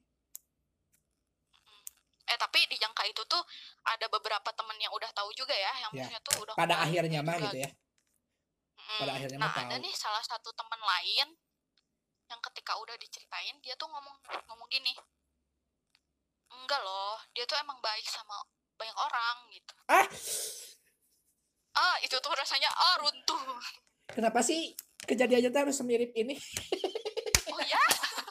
Eh tapi di jangka itu tuh ada beberapa temen yang udah tahu juga ya, yang Ya. maksudnya tuh udah Pada ngebaik akhirnya mah juga gitu ya. Mm. Pada akhirnya Nah mah ada tahu. nih salah satu teman lain yang ketika udah diceritain dia tuh ngomong ngomong gini, enggak loh, dia tuh emang baik sama banyak orang gitu. Ah, Ah itu tuh rasanya ah runtuh. kenapa sih kejadiannya tuh harus semirip ini? Oh ya,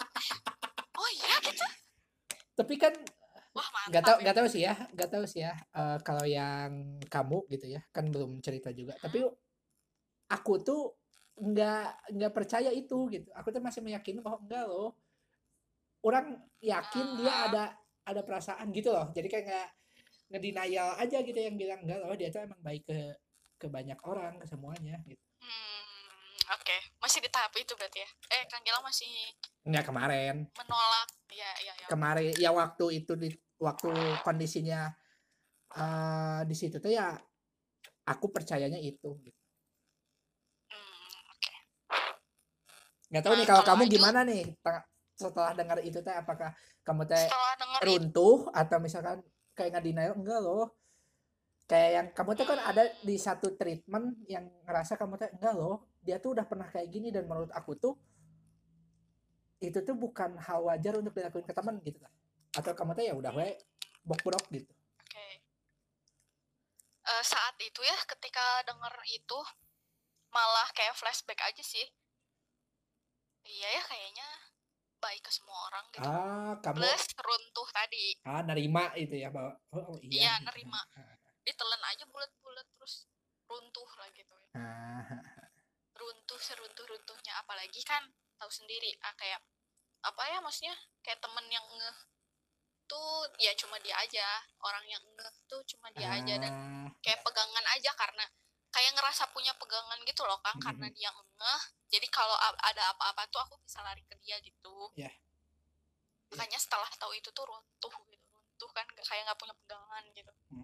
oh iya gitu. Tapi kan Wah nggak tahu mantap nggak ya. tahu sih ya, nggak tahu sih ya. Eh, kalau yang kamu gitu ya, kan belum cerita juga. Hmm. Tapi aku tuh nggak nggak percaya itu gitu. Aku tuh masih meyakini bahwa enggak loh. Orang yakin dia Uh, ada ada perasaan gitu loh. Jadi kayak nggak ngedenial aja gitu yang bilang enggak loh dia tuh emang baik ke ke banyak orang, ke semuanya gitu. hmm, oke, okay. Masih di tahap itu berarti ya. Eh Kang Gilang masih Enggak kemarin. menolak. Ya ya ya. Kemarin ya waktu itu di waktu kondisinya uh, di situ tuh ya aku percayanya itu gitu. Hmm, oke. Okay. Nggak tahu Nah, nih kalau kalau kamu Aju gimana nih setelah dengar itu teh, apakah kamu teh setelah denger itu, runtuh atau misalkan kayak nggak denial enggak loh, kayak yang kamu tuh kan ada hmm, di satu treatment yang ngerasa kamu teh enggak loh dia tuh udah pernah kayak gini dan menurut aku tuh itu tuh bukan hal wajar untuk dilakuin ke teman gitu lah, atau kamu tuh ya udah we bok-borok gitu. oke. Okay. Uh, saat itu ya ketika denger itu malah kayak flashback aja sih. Iya ya kayaknya baik ke semua orang gitu. Ah, kamu Plus runtuh tadi. ah nerima itu ya bahwa oh, oh iya. Iya gitu. nerima. Ditelan aja bulat-bulat terus runtuh lah gitu. Ah. Runtuh seruntuh-runtuhnya, apalagi kan tahu sendiri ah, kayak apa ya maksudnya kayak temen yang ngeh tuh ya cuma dia aja, orang yang ngeh tuh cuma dia ah. aja, dan kayak pegangan aja karena kayak ngerasa punya pegangan gitu loh Kang, karena dia ngeh, jadi kalau ada apa-apa tuh aku bisa lari ke dia gitu. Yeah. Makanya setelah tahu itu tuh runtuh gitu, runtuh kan kayak nggak punya pegangan gitu. Hmm.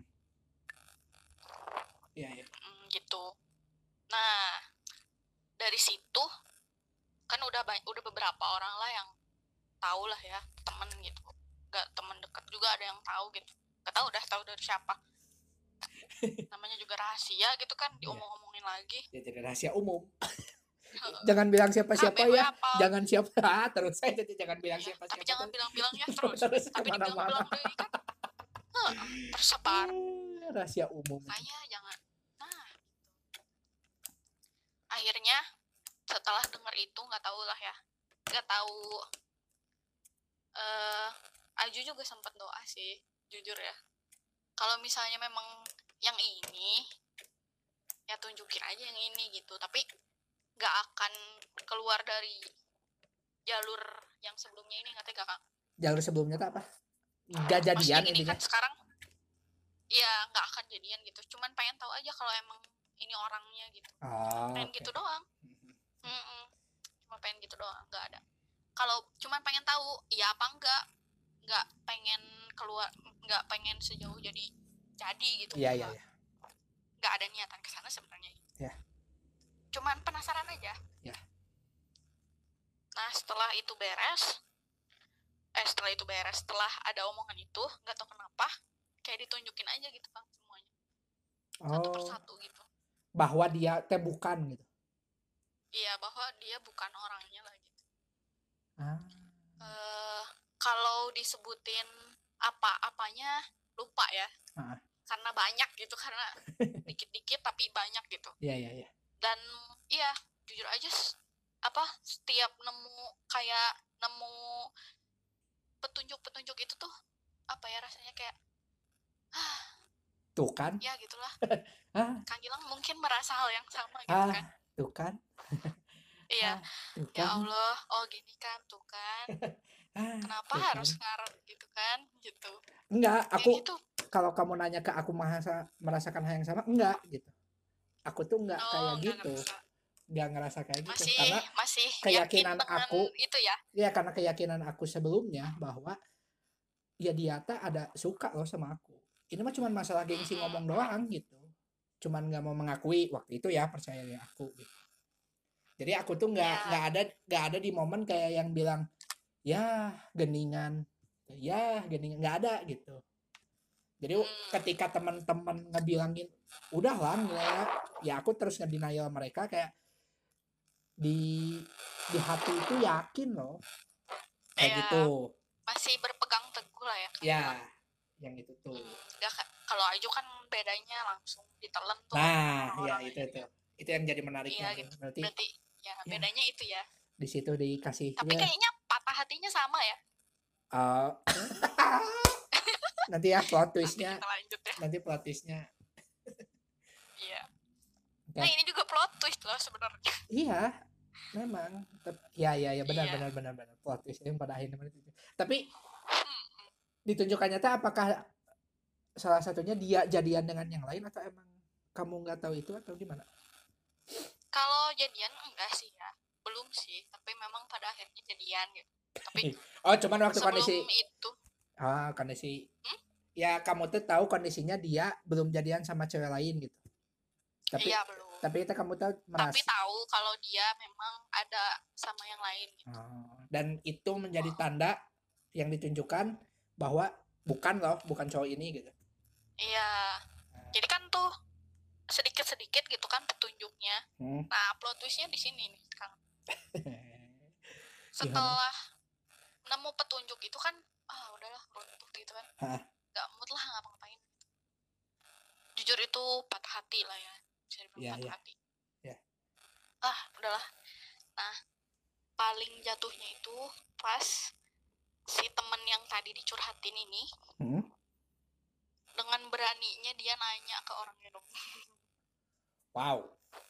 Yeah, yeah. Mm, gitu. Nah dari situ kan udah banyak, udah beberapa orang lah yang tahu lah ya, temen gitu, nggak temen deket juga ada yang tahu gitu, nggak tahu udah tahu dari siapa. Namanya juga rahasia gitu kan, diomong-omongin lagi. Ya jadi rahasia umum. Jangan bilang siapa-siapa ya, jangan siapa terus saya jadi jangan bilang iya, siapa-siapa tapi jangan terus. bilang-bilang ya terus, terus tapi dibilang-bilang deh kan Heeh, tersebar. Eh, rahasia umum itu. Makanya jangan. Nah, akhirnya setelah dengar itu nggak tahu lah ya, nggak tahu. eh Aju juga sempat doa sih, jujur ya. Kalau misalnya memang yang ini, ya tunjukin aja yang ini gitu. Tapi nggak akan keluar dari jalur yang sebelumnya ini, nggak gak, Jalur sebelumnya tuh apa? Gak maksudnya jadian gini intinya. kan sekarang ya nggak akan jadian gitu, cuman pengen tahu aja kalau emang ini orangnya gitu. Oh, Pengen oke. gitu doang. Mm-mm. Cuma pengen gitu doang, nggak ada. Kalau cuman pengen tahu iya apa enggak, nggak pengen keluar, nggak pengen sejauh jadi jadi gitu. Iya, iya, nggak iya. nggak ada niatan ke sana sebenarnya. Ya. Cuman penasaran aja. Ya. Nah setelah itu beres, eh setelah itu beres, setelah ada omongan itu, nggak tahu kenapa kayak ditunjukin aja gitu kan semuanya, satu Oh, persatu gitu. bahwa dia teh bukan gitu. Iya, bahwa dia bukan orangnya lah gitu. Ah. Eh kalau disebutin apa-apanya lupa ya. Ah. Karena banyak gitu, karena dikit-dikit tapi banyak gitu. Iya, iya, iya. Dan iya, jujur aja apa setiap nemu kayak nemu petunjuk-petunjuk itu tuh apa ya rasanya kayak ah, Tuh kan? ya gitulah. Ah, Kang Gilang mungkin merasa hal yang sama gitu ah, kan. tuh kan? Iya, Ah, tuh ya kan? Allah, oh gini kan, tuh kan. Ah, Kenapa tuh kan? harus ngarep gitu kan, gitu. Enggak, Ya aku gitu. kalau kamu nanya ke aku merasa merasakan hal yang sama, enggak gitu. Aku tuh enggak Oh, kayak nggak gitu. ngerasa. Enggak ngerasa kayak gitu. Masih Karena masih yakin keyakinan dengan aku, itu ya. ya karena keyakinan aku sebelumnya bahwa ya dia tak ada suka loh sama aku. Ini mah cuma masalah gengsi Mm-mm. ngomong doang gitu. Cuman nggak mau mengakui waktu itu ya, percaya ya aku gitu. Jadi aku tuh nggak Ya, nggak ada nggak ada di momen kayak yang bilang ya geningan, ya geningan, nggak ada gitu. Jadi mm, ketika teman-teman ngebilangin udahlah nggak, ya aku terus ngedenial mereka kayak di di hati itu yakin loh kayak ya gitu. masih berpegang teguh lah ya Kang Ya, Gilang. yang itu tuh. Mm, nggak ka- kalau Aju kan bedanya langsung ditelan tuh sama Nah, ya orang-orang itu ya. itu. Itu yang jadi menariknya Iya tuh. gitu. Berarti Berarti ya ya bedanya itu ya. di situ dikasih Tapi ya kayaknya patah hatinya sama ya. uh, nanti ya plot Nanti twistnya kita lanjut ya. nanti plot twistnya Iya. okay. Nah ini juga plot twist loh sebenarnya. Iya memang ya ya ya benar Iya. benar benar benar plot twist yang pada akhirnya itu. Tapi Hmm. ditunjukkannya tuh apakah salah satunya dia jadian dengan yang lain atau emang kamu nggak tahu itu atau gimana? Kalau jadian enggak sih ya, belum sih. Tapi memang pada akhirnya jadian gitu. Tapi Oh cuman waktu sebelum kondisi itu, ah kondisi hmm? ya kamu tuh tahu kondisinya dia belum jadian sama cewek lain gitu. Tapi Iya belum. tapi itu kamu tahu Tapi merasa tahu kalau dia memang ada sama yang lain gitu. oh, dan itu menjadi tanda yang ditunjukkan bahwa bukan loh, bukan cowok ini gitu. Iya. Jadi kan tuh sedikit-sedikit gitu kan petunjuknya. Hmm. Nah, plot twistnya di sini nih, Kang. Gimana? Setelah nemu petunjuk itu kan, ah udahlah runtuh gitu kan. Hah? Gak mood lah ngapa-ngapain. Jujur itu patah hati lah ya. Bisa dibilang Ya, patah ya. hati. Ya. Ah, udahlah. Nah, paling jatuhnya itu pas si temen yang tadi dicurhatin ini, Hmm? dengan beraninya dia nanya ke orangnya dong. Wow.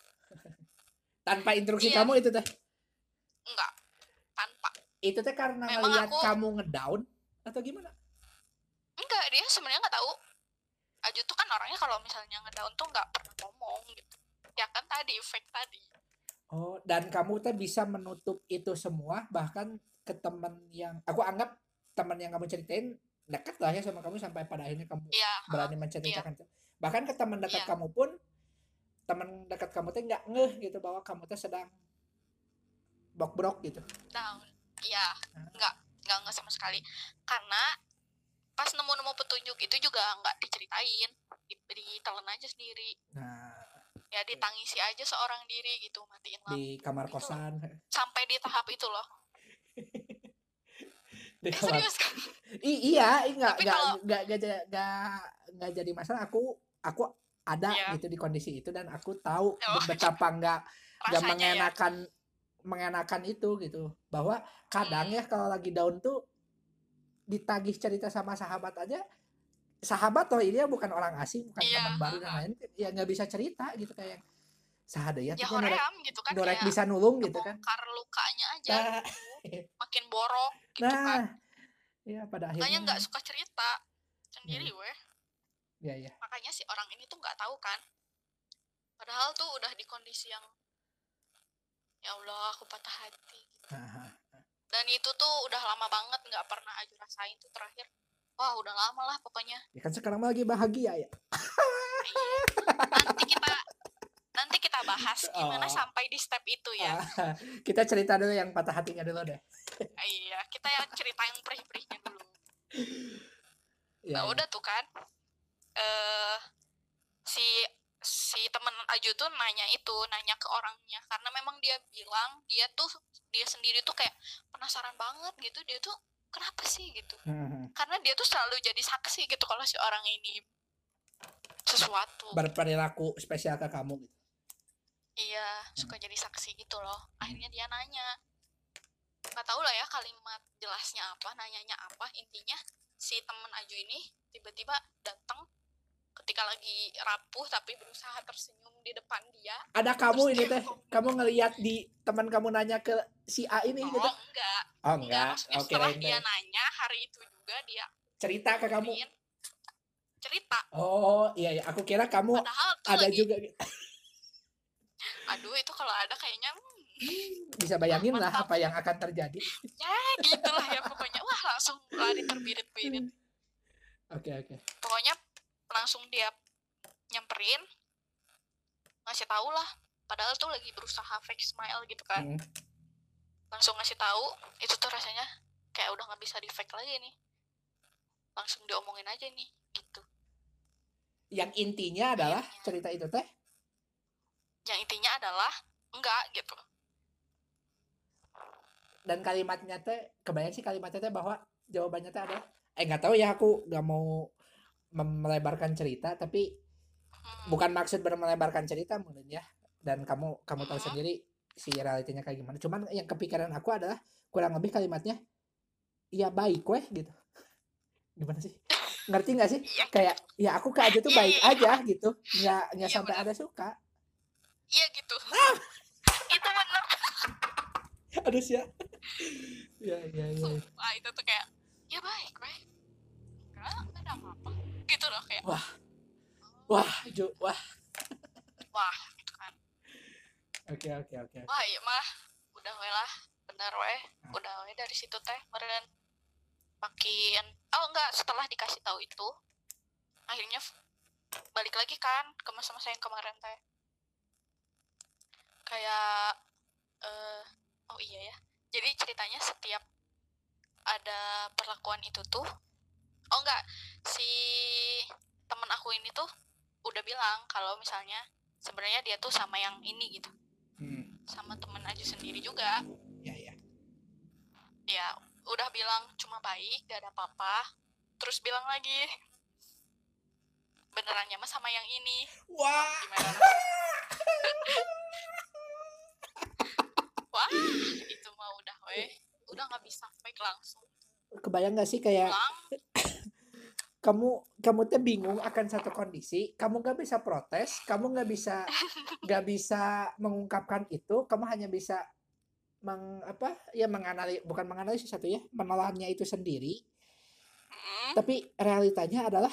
Tanpa instruksi Iya. kamu itu teh? Enggak, tanpa. Itu teh karena Memang ngelihat aku- kamu ngedown atau gimana? Enggak, dia sebenarnya nggak tahu. Aju tuh kan orangnya kalau misalnya ngedown tuh nggak pernah ngomong gitu. Ya kan tadi fake tadi. Oh, dan kamu teh bisa menutup itu semua bahkan ke teman yang aku anggap teman yang kamu ceritain dekat lah ya sama kamu sampai pada akhirnya kamu Iya. berani uh, menceritakan itu. Bahkan ke teman dekat Iya. kamu pun teman dekat kamu teh nggak ngeh gitu bahwa kamu teh sedang bok-brok gitu. Down. Iya. Nggak nggak nggak sama sekali. Karena pas nemu-nemu petunjuk itu juga nggak diceritain, ditelan aja sendiri. Nah, ya ditangisi aja seorang diri gitu, matiin lampu di kamar gitu kosan loh. Sampai di tahap itu loh. Di Eh kamar. serius kan? I iya, nggak Tapi nggak kalau nggak nggak ja nggak nggak jadi masalah, aku aku ada ya, gitu di kondisi itu dan aku tahu be oh, betapa nggak nggak rasanya ya. mengenakan mengenakan itu gitu. Bahwa kadang Hmm, ya kalau lagi down tuh ditagih cerita sama sahabat aja, sahabat toh ini ya bukan orang asing, bukan iya, teman baru dan heeh. lain, ya nggak bisa cerita gitu kayak saha deui Ya atuh nya norek hoream gitu kan norek kayak bisa nulung gitu kan. ngebongkar lukanya aja Nah, gitu. Makin borok gitu kan. nah, ya pada Makanya akhirnya nggak suka cerita ya sendiri weh. ya ya. Makanya si orang ini tuh nggak tahu kan. Padahal tuh udah di kondisi yang ya Allah aku patah hati. Nah, Dan itu tuh udah lama banget nggak pernah aja rasain tuh terakhir. Wah udah lama lah pokoknya. ya kan sekarang lagi bahagia ya. Nah, iya. Nanti kita nanti kita bahas gimana Oh, sampai di step itu ya. ah, kita cerita dulu yang patah hatinya dulu deh. Ah, iya, kita yang cerita yang perih-perihnya dulu. Ya, Nah ya. udah tuh kan. Eh si si temen Aju tuh nanya itu, nanya ke orangnya karena memang dia bilang dia tuh dia sendiri tuh kayak penasaran banget gitu, dia tuh kenapa sih gitu. Hmm. Karena dia tuh selalu jadi saksi gitu kalau si orang ini sesuatu. Berperilaku spesial ke kamu gitu. Iya, suka jadi saksi gitu loh. Akhirnya dia nanya. Nggak tahu lah ya kalimat jelasnya apa, nanyanya apa. Intinya si temen Aju ini tiba-tiba datang ketika lagi rapuh tapi berusaha tersenyum di depan dia. Ada Terus kamu ini dia teh, ngomong, kamu ngelihat di teman kamu nanya ke si A ini oh gitu. enggak, Oh enggak enggak, maksudnya oke setelah lain dia teh. nanya hari itu juga dia Cerita ke kamu. nyamperin cerita. Oh iya ya, aku kira kamu Padahal tuh ada lagi, juga gitu. aduh itu kalau ada kayaknya hmm, Bisa bayangin lah mantap. apa yang akan terjadi. Ya gitulah ya pokoknya. Wah langsung lari terbirit-birit. Oke oke. Pokoknya langsung dia nyamperin, ngasih tahu lah. Padahal tuh lagi berusaha fake smile gitu kan. Hmm. Langsung ngasih tahu itu tuh rasanya kayak udah nggak bisa di fake lagi nih. Langsung diomongin aja nih gitu. Yang intinya adalah Akhirnya. cerita itu teh. Yang intinya adalah enggak gitu. Dan kalimatnya teh, kebayang sih kalimatnya teh bahwa jawabannya teh adalah, eh nggak tahu ya aku nggak mau melebarkan cerita, tapi Hmm. bukan maksud bermelebarkan cerita mungkin ya. Dan kamu kamu tahu Hmm. sendiri si realitinya kayak gimana. Cuman yang kepikiran aku adalah kurang lebih kalimatnya, iya baik weh gitu. Gimana sih? Ngerti nggak sih? Iya Kayak ya aku ke Aju tuh iya baik iya aja gitu, nggak nggak iya sampai benar. ada suka. Iya gitu. Itu benar. Aduh sih ya. Ya ya ya. Sumpah itu tuh kayak ya baik weh. Enggak, enggak ada apa-apa. Gitu loh kayak. Wah. Wah, Ju, wah. Wah, gitu kan. Oke oke oke. Wah, iya mah udah weh lah. Bener weh. Udah weh dari situ teh meren makin oh enggak, setelah dikasih tahu itu akhirnya balik lagi kan ke masa-masa yang kemarin teh. Kayak uh, oh iya ya. Jadi ceritanya setiap ada perlakuan itu tuh oh enggak, si temen aku ini tuh udah bilang kalau misalnya sebenarnya dia tuh sama yang ini gitu. Hmm. Sama temen Aju sendiri juga. Ya ya. Ya, udah bilang cuma baik, gak ada apa-apa. Terus bilang lagi benerannya mah sama yang ini. Wah. Gimana? Wah, itu mah udah weh. Udah gak bisa fake langsung. Kebayang gak sih kayak pulang. kamu kamu tuh bingung akan satu kondisi, kamu nggak bisa protes, kamu nggak bisa nggak bisa mengungkapkan itu, kamu hanya bisa meng apa ya menganalisis bukan menganalisis satu ya menelannya itu sendiri. Mm. Tapi realitanya adalah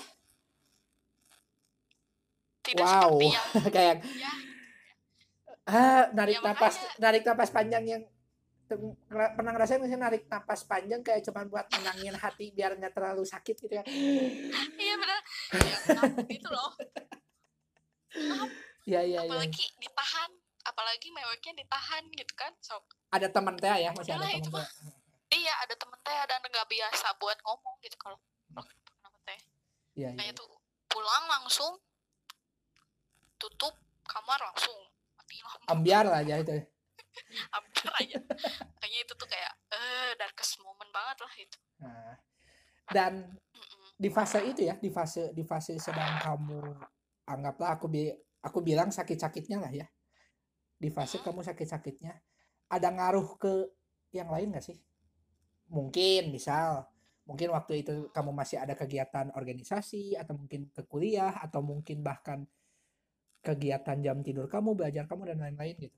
tidak wow. Seperti yang kayak ya. ah narik Ya, napas makanya. narik napas panjang yang pernah ngerasain misalnya narik napas panjang kayak cuma buat menangin hati biar nggak terlalu sakit gitu ya. Iya benar. Ya ngap gitu loh. Ngap. Ya ya apalagi ya. ditahan, apalagi meweknya ditahan gitu kan. Sok. Ada teman teh ya, masih ada teman teh. Iya, ada temen teh dan nggak biasa buat ngomong gitu kalau kenapa teh. Iya, Kayak iya. tuh pulang langsung tutup kamar langsung mati lampu. Ambiar lah aja itu. Ambiar aja. Kayaknya itu tuh kayak eh darkest moment banget lah itu. Nah, dan Mm-mm. di fase itu ya, di fase di fase sedang kamu anggaplah aku bi aku bilang sakit-sakitnya lah ya. Di fase Mm-mm. kamu sakit-sakitnya, ada ngaruh ke yang lain nggak sih? Mungkin misal, mungkin waktu itu kamu masih ada kegiatan organisasi atau mungkin ke kuliah atau mungkin bahkan kegiatan jam tidur kamu, belajar kamu dan lain-lain gitu.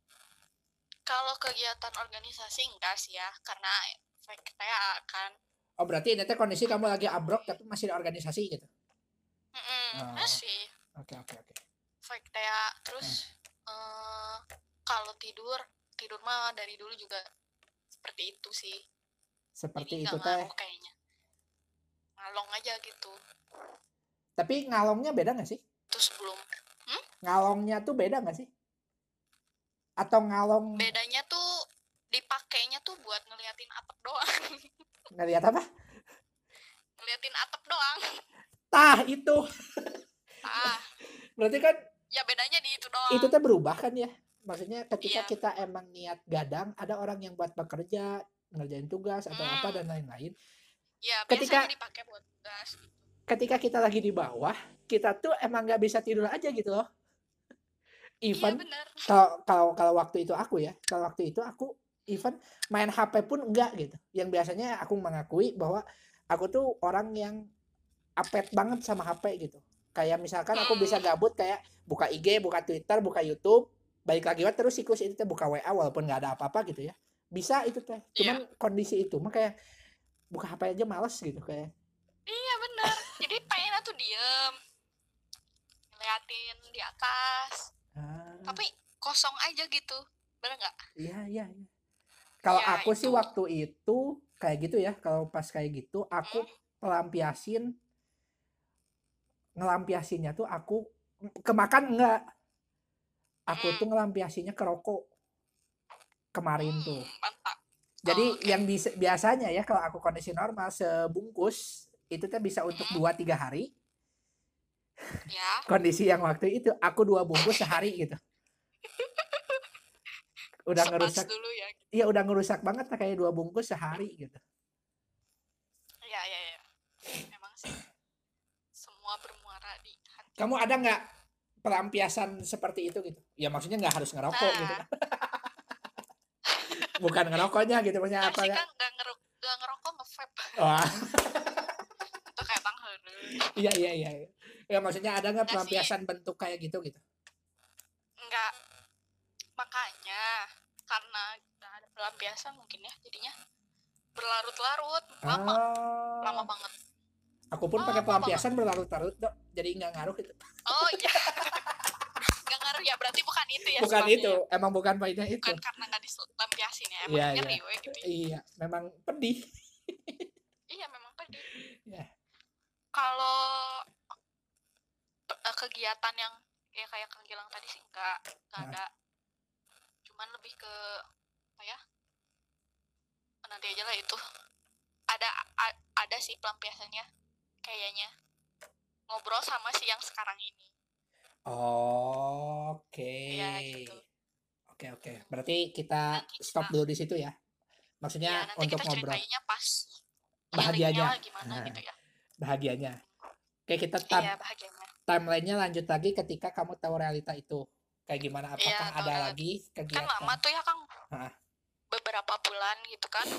Kalau kegiatan organisasi enggak sih ya, karena saya kan. Oh berarti ini teh kondisi kamu lagi abrok tapi masih di organisasi gitu. Mm-mm, Oh, masih oke oke oke. fakta terus Nah, eh, kalau tidur tidur mah dari dulu juga seperti itu sih, jadi seperti nggak itu teh. ngaruh kayaknya, ngalong aja gitu. Tapi ngalongnya beda nggak sih? Terus sebelum hmm? Ngalongnya tuh beda nggak sih? Atau ngalong bedanya tuh dipakainya tuh buat ngeliatin atap doang. ngelihat apa? Ngeliatin atap doang. Tah itu. Ah, Berarti kan ya bedanya di itu itu doang. tuh berubah kan ya? Maksudnya ketika Iya. kita emang niat gadang, ada orang yang buat bekerja, ngerjain tugas atau apa Hmm. dan lain-lain. Ya biasanya Ketika dipakai buat tugas gitu. ketika kita lagi di bawah, kita tuh emang nggak bisa tidur aja gitu loh. Iya Even benar. kalau kalau kalau waktu itu aku ya, kalau waktu itu aku even main H P pun enggak gitu. Yang biasanya aku mengakui bahwa aku tuh orang yang apet banget sama H P gitu. Kayak misalkan aku bisa Hmm. gabut kayak buka I G, buka Twitter, buka YouTube, balik lagi terus siklus itu teh buka W A walaupun nggak ada apa-apa gitu ya. Bisa itu teh. Iya. Cuman kondisi itu mah kayak buka H P aja males gitu kayak. Iya benar. Jadi pengennya tuh diem, ngeliatin di atas. Ah, Tapi kosong aja gitu. Bener nggak? iya iya iya. Kalau Ya aku sih itu. waktu itu kayak gitu ya, kalau pas kayak gitu aku Hmm? pelampiasin ngelampiasinnya tuh aku kemakan enggak. Aku Hmm. tuh ngelampiasinnya ke rokok kemarin tuh. Hmm, mantap. Jadi Oh, oke. Okay. yang bisa, biasanya ya kalau aku kondisi normal sebungkus itu tuh bisa untuk Hmm? dua tiga hari. Ya. Kondisi yang waktu itu aku dua bungkus sehari gitu. Udah Sebat ngerusak. dulu ya. Iya udah ngerusak banget lah kayak dua bungkus sehari gitu. Ya, ya, ya. Memang sih. Semua bermuara di hati. Kamu ada nggak pelampiasan seperti itu gitu? Ya maksudnya nggak harus ngerokok gitu Nah, kan. Bukan ngerokoknya gitu maksudnya enggak apa sih ya? kan enggak ngerok enggak ngerokok nge-vape. Wah, Itu kayak tanggal. iya iya iya. Ya maksudnya ada nggak Enggak sih. pelampiasan bentuk kayak gitu gitu? Enggak. Makanya karena enggak ada pelampiasan mungkin ya jadinya berlarut-larut lama lama Ah, banget aku pun pakai lama banget. pelampiasan berlarut-larut dok, jadi nggak ngaruh gitu. Oh iya. Nggak ngaruh ya, berarti bukan itu ya Bukan sebabnya itu, ya, emang bukan poinnya itu. bukan karena nggak dilampiasin ya, emang Iya iya nyeri we gitu ya. iya, memang pedih. Iya memang pedih. Ya. Kalau uh, kegiatan yang ya kayak Kang Gilang tadi sih nggak nggak Nah, ada, cuman lebih ke apa ya, nanti aja lah itu. Ada a- ada sih pelampiasannya kayaknya, ngobrol sama si yang sekarang ini. oke. Ya gitu. Oke oke. Berarti kita Nanti stop kita dulu di situ ya. ya Maksudnya nanti untuk kita ngobrol ceritainnya pas healingnya bahagianya. lah gimana Nah, gitu ya. bahagianya. Oke, kita Iya tam bahagianya. timelinenya lanjut lagi ketika kamu tahu realita itu. Kayak gimana? Iya Apakah tahu ada relate. lagi Kan lama kegiatan? tuh ya Kang, Nah, beberapa bulan gitu kan.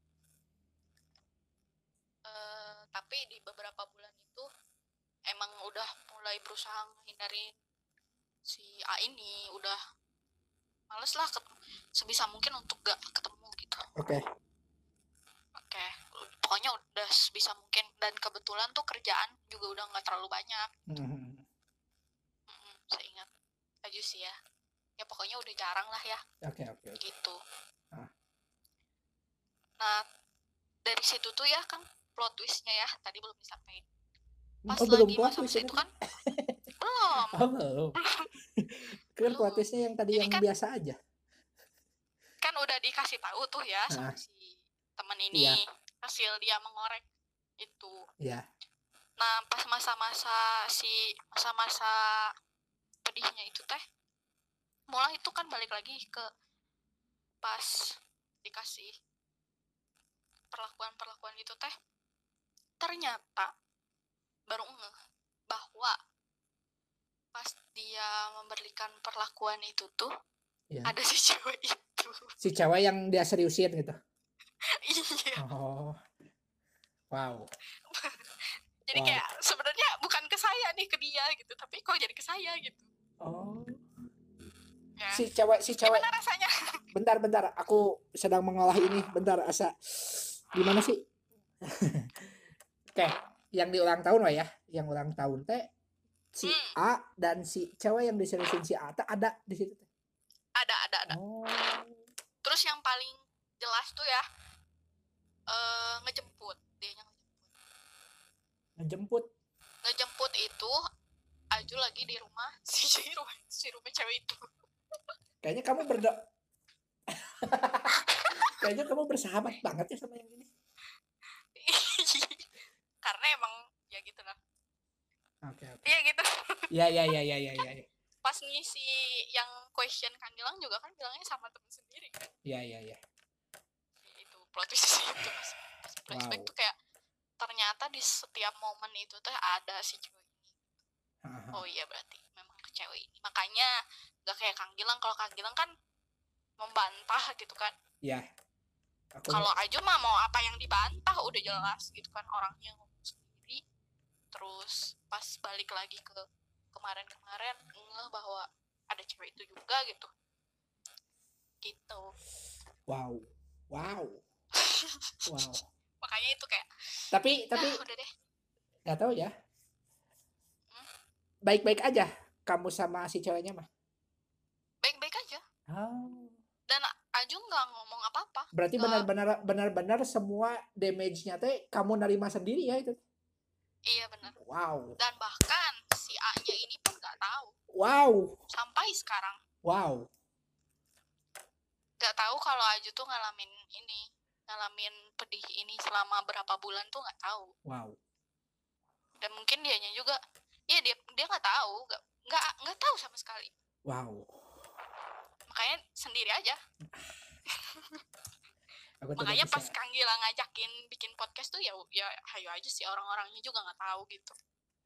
Eh, tapi di beberapa bulan itu emang udah mulai berusaha hindarin si A ini, udah males lah ket- sebisa mungkin untuk gak ketemu gitu. oke. Oke, pokoknya udah sebisa mungkin, dan kebetulan tuh kerjaan juga udah nggak terlalu banyak. Hmm, Mm, saya ingat aja sih ya. Ya pokoknya udah jarang lah ya Oke oke. oke. gitu. Ah. Nah dari situ tuh ya kan plot twistnya ya tadi belum disampaikan. Pas Oh, belum lagi plot twist masa-masa ini itu teh. kan belum Oh, belum. Kan plot belum. twistnya yang tadi Jadi yang kan biasa aja. kan udah dikasih tahu tuh ya sama Nah, si teman iya, ini hasil dia mengorek itu. iya. Nah pas masa-masa si masa-masa pedihnya itu teh, mulai itu kan balik lagi ke pas dikasih perlakuan-perlakuan itu teh ternyata baru ngeh bahwa pas dia memberikan perlakuan itu tuh Iya. ada si cewek itu. Si cewek yang dia seriusin gitu. Iya. Oh. Wow. Jadi Wow. kayak sebenarnya bukan ke saya nih, ke dia gitu, tapi kok jadi ke saya gitu. Oh. Ya. Si cewek si cewek. Gimana rasanya? Bentar bentar, aku sedang mengolah ini. Bentar, asa gimana sih? Oke, yang di ulang tahun lah ya, yang ulang tahun teh si Hmm. A dan si cewek yang diseriusin si A teh ada di situ teh. Ada ada ada. Oh. Terus yang paling jelas tuh ya eh ngejemput, dia yang Ngejemput. ngejemput itu Aju lagi di rumah si rumah si rumah cewek itu. Kayaknya kamu berdo Kayaknya kamu bersahabat banget ya sama yang ini. Karena emang ya gitu lah. Oke, oke. Iya gitu. Ya, ya, ya, ya, ya, ya. Pas ngisi yang question Kang Gilang juga kan bilangnya sama temen sendiri kan. Ya, ya, ya. Itu plot twist itu pas, pas flashback Wow. tuh kayak ternyata di setiap momen itu teh ada si cewek ini. Aha. Oh iya berarti memang ke cewek ini. Makanya gak kayak Kang Gilang. Kalau Kang Gilang kan membantah gitu kan. Ya. Aku Kalau Aju mah mau apa yang dibantah udah jelas gitu kan, orangnya ngomong sendiri. Terus pas balik lagi ke kemarin-kemarin ngeh bahwa ada cewek itu juga gitu. Gitu. wow. Wow. Wow. Makanya itu kayak Tapi tapi ah, udah deh. nggak tahu ya. Hmm? Baik-baik aja kamu sama si ceweknya mah. Baik-baik aja. Oh. Dan Aju nggak ngomong apa-apa. Berarti Nggak- benar-benar benar-benar semua damage-nya teh kamu nerima sendiri ya itu. Iya benar. Wow. Dan bahkan si A-nya ini pun nggak tahu Wow. sampai sekarang. Wow. Nggak tahu kalau Aju tuh ngalamin ini, ngalamin pedih ini selama berapa bulan tuh nggak tahu. Wow. Dan mungkin dianya juga, ya dia dia nggak tahu, nggak nggak nggak tahu sama sekali. Wow. Makanya sendiri aja. Aku Makanya tidak pas bisa. Kang Gilang ngajakin bikin podcast tuh ya ya hayo aja sih, orang-orangnya juga nggak tahu gitu.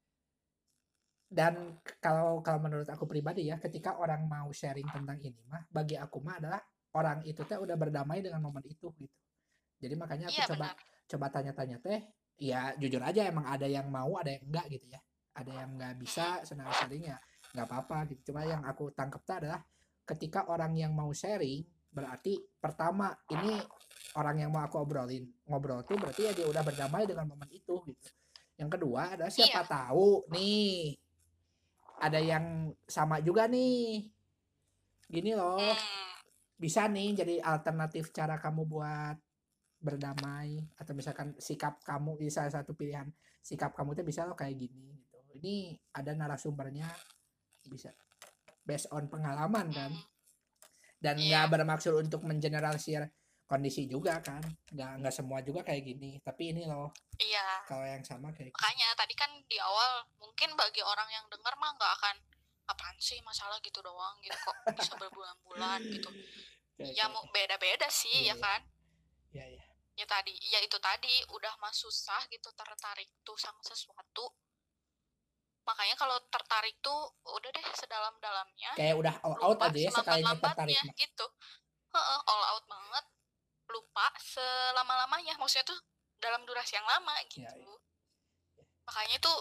Dan kalau kalau menurut aku pribadi ya, ketika orang mau sharing tentang ini mah, bagi aku mah adalah orang itu teh udah berdamai dengan momen itu gitu. Jadi makanya aku Iya coba benar. coba tanya-tanya teh, ya jujur aja emang ada yang mau, ada yang enggak gitu ya. Ada yang nggak bisa senang sharing ya nggak apa-apa gitu. Cuma yang aku tangkap tuh adalah ketika orang yang mau sharing, berarti pertama ini orang yang mau aku obrolin, ngobrol tuh berarti ya dia udah berdamai dengan momen itu gitu. Yang kedua adalah siapa Iya. tahu nih ada yang sama juga nih. Gini loh, Hmm, bisa nih jadi alternatif cara kamu buat berdamai, atau misalkan sikap kamu di salah satu pilihan sikap kamu tuh bisa loh kayak gini gitu. Ini ada narasumbernya, bisa based on pengalaman kan, hmm, dan iya. nggak bermaksud untuk mengeneralisir kondisi juga kan, nggak nggak semua juga kayak gini, tapi ini loh Iya. kalau yang sama kayak gini. Makanya tadi kan di awal mungkin bagi orang yang dengar mah nggak akan apaan sih masalah gitu doang gitu, kok bisa berbulan-bulan gitu. Kayak- Ya kayak- mau beda-beda sih Iya, ya iya. kan. Ya ya. Ya tadi, ya itu tadi udah mah susah gitu tertarik tuh sama sesuatu. Makanya kalau tertarik tuh udah deh sedalam-dalamnya, Kayak udah all out lupa aja ya sekalinya tertarik selambat-lambatnya mah. gitu. Heeh, all out banget, lupa selama-lamanya. Maksudnya tuh dalam durasi yang lama gitu. Ya, ya. Makanya tuh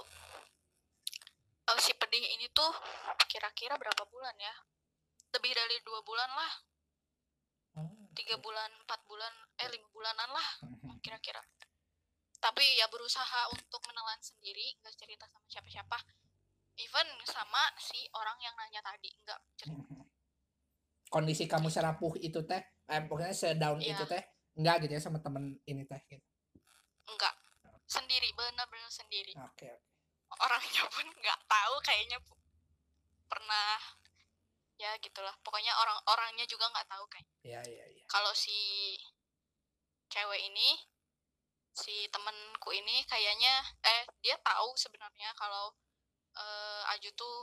uh, si pedih ini tuh kira-kira berapa bulan ya? Lebih dari dua bulan lah, Oh, tiga oke. bulan, empat bulan, eh lima bulanan lah Mhm. kira-kira. Tapi ya berusaha untuk menelan sendiri, nggak cerita sama siapa-siapa. Even sama si orang yang nanya tadi, nggak cerita. Mhm. Kondisi kamu serapuh itu teh, eh, pokoknya sedown Iya. itu teh, enggak gitu ya sama temen ini teh gitu. Enggak, sendiri, benar-benar sendiri. Oke, oke. Orangnya pun nggak tahu kayaknya pu- pernah, ya gitulah. Pokoknya orang-orangnya juga nggak tahu kayak. Iya, iya, iya. Kalau si cewek ini, si temenku ini kayaknya, eh dia tahu sebenarnya kalau eh, Aju tuh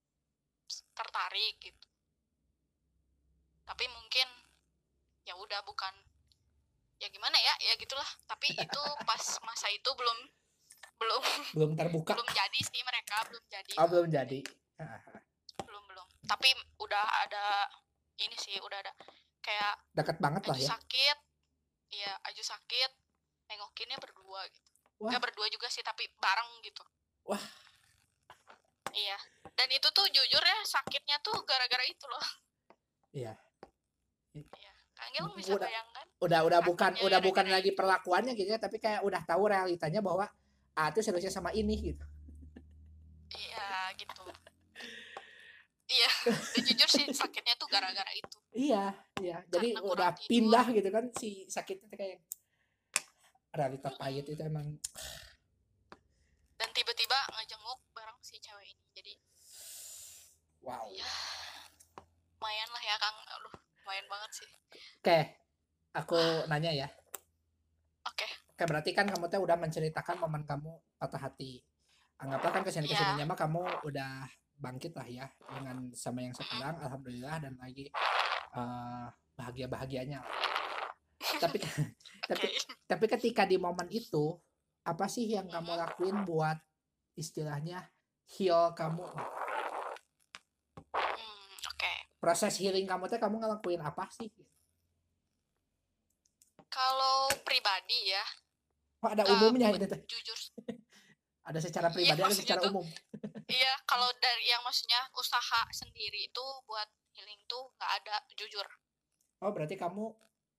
tertarik gitu. Tapi mungkin ya udah bukan ya gimana ya, ya gitulah. Tapi itu pas masa itu belum belum Belum terbuka. belum jadi sih mereka, belum jadi. Oh, belum jadi. Belum belum. Tapi udah ada ini sih, udah ada kayak Dekat banget lah Aju ya. sakit, iya Aju sakit, nengokinnya berdua gitu. Wah. Nggak berdua juga sih, tapi bareng gitu. Wah. Iya. Dan itu tuh jujur ya sakitnya tuh gara-gara itu loh. Iya. Iya. Kang Gil bisa Udah, bayangkan. udah udah bukan udah gara-gara bukan lagi itu. perlakuannya gitu ya, tapi kayak udah tahu realitanya bahwa ah itu seriusnya sama ini gitu. Iya gitu. Iya, dan jujur sih sakitnya tuh gara-gara itu. Iya, iya. Jadi Karena udah tidur. pindah gitu kan si sakitnya kayak realita pahit itu emang. Dan tiba-tiba ngejenguk bareng si cewek ini. Jadi wow. Ya, lumayan lah ya Kang. Aduh, lumayan banget sih. Oke, aku nanya ya. Oke. Oke, berarti kan kamu tuh udah menceritakan momen kamu patah hati. Anggaplah kan kesini-kesininya yeah. mah kamu udah bangkit lah ya dengan sama yang sekarang, alhamdulillah, dan lagi uh, bahagia-bahagianya. tapi okay. tapi tapi ketika di momen itu apa sih yang kamu lakuin buat istilahnya heal kamu? Hmm, oke. Okay. Proses healing kamu tuh kamu ngelakuin apa sih? Kalau pribadi ya. Oh, ada umumnya ini teh. Jujur. Ada secara pribadi, iya, ada secara tuh, umum. Iya, kalau dari yang maksudnya usaha sendiri itu buat healing tuh nggak ada, jujur. Oh, berarti kamu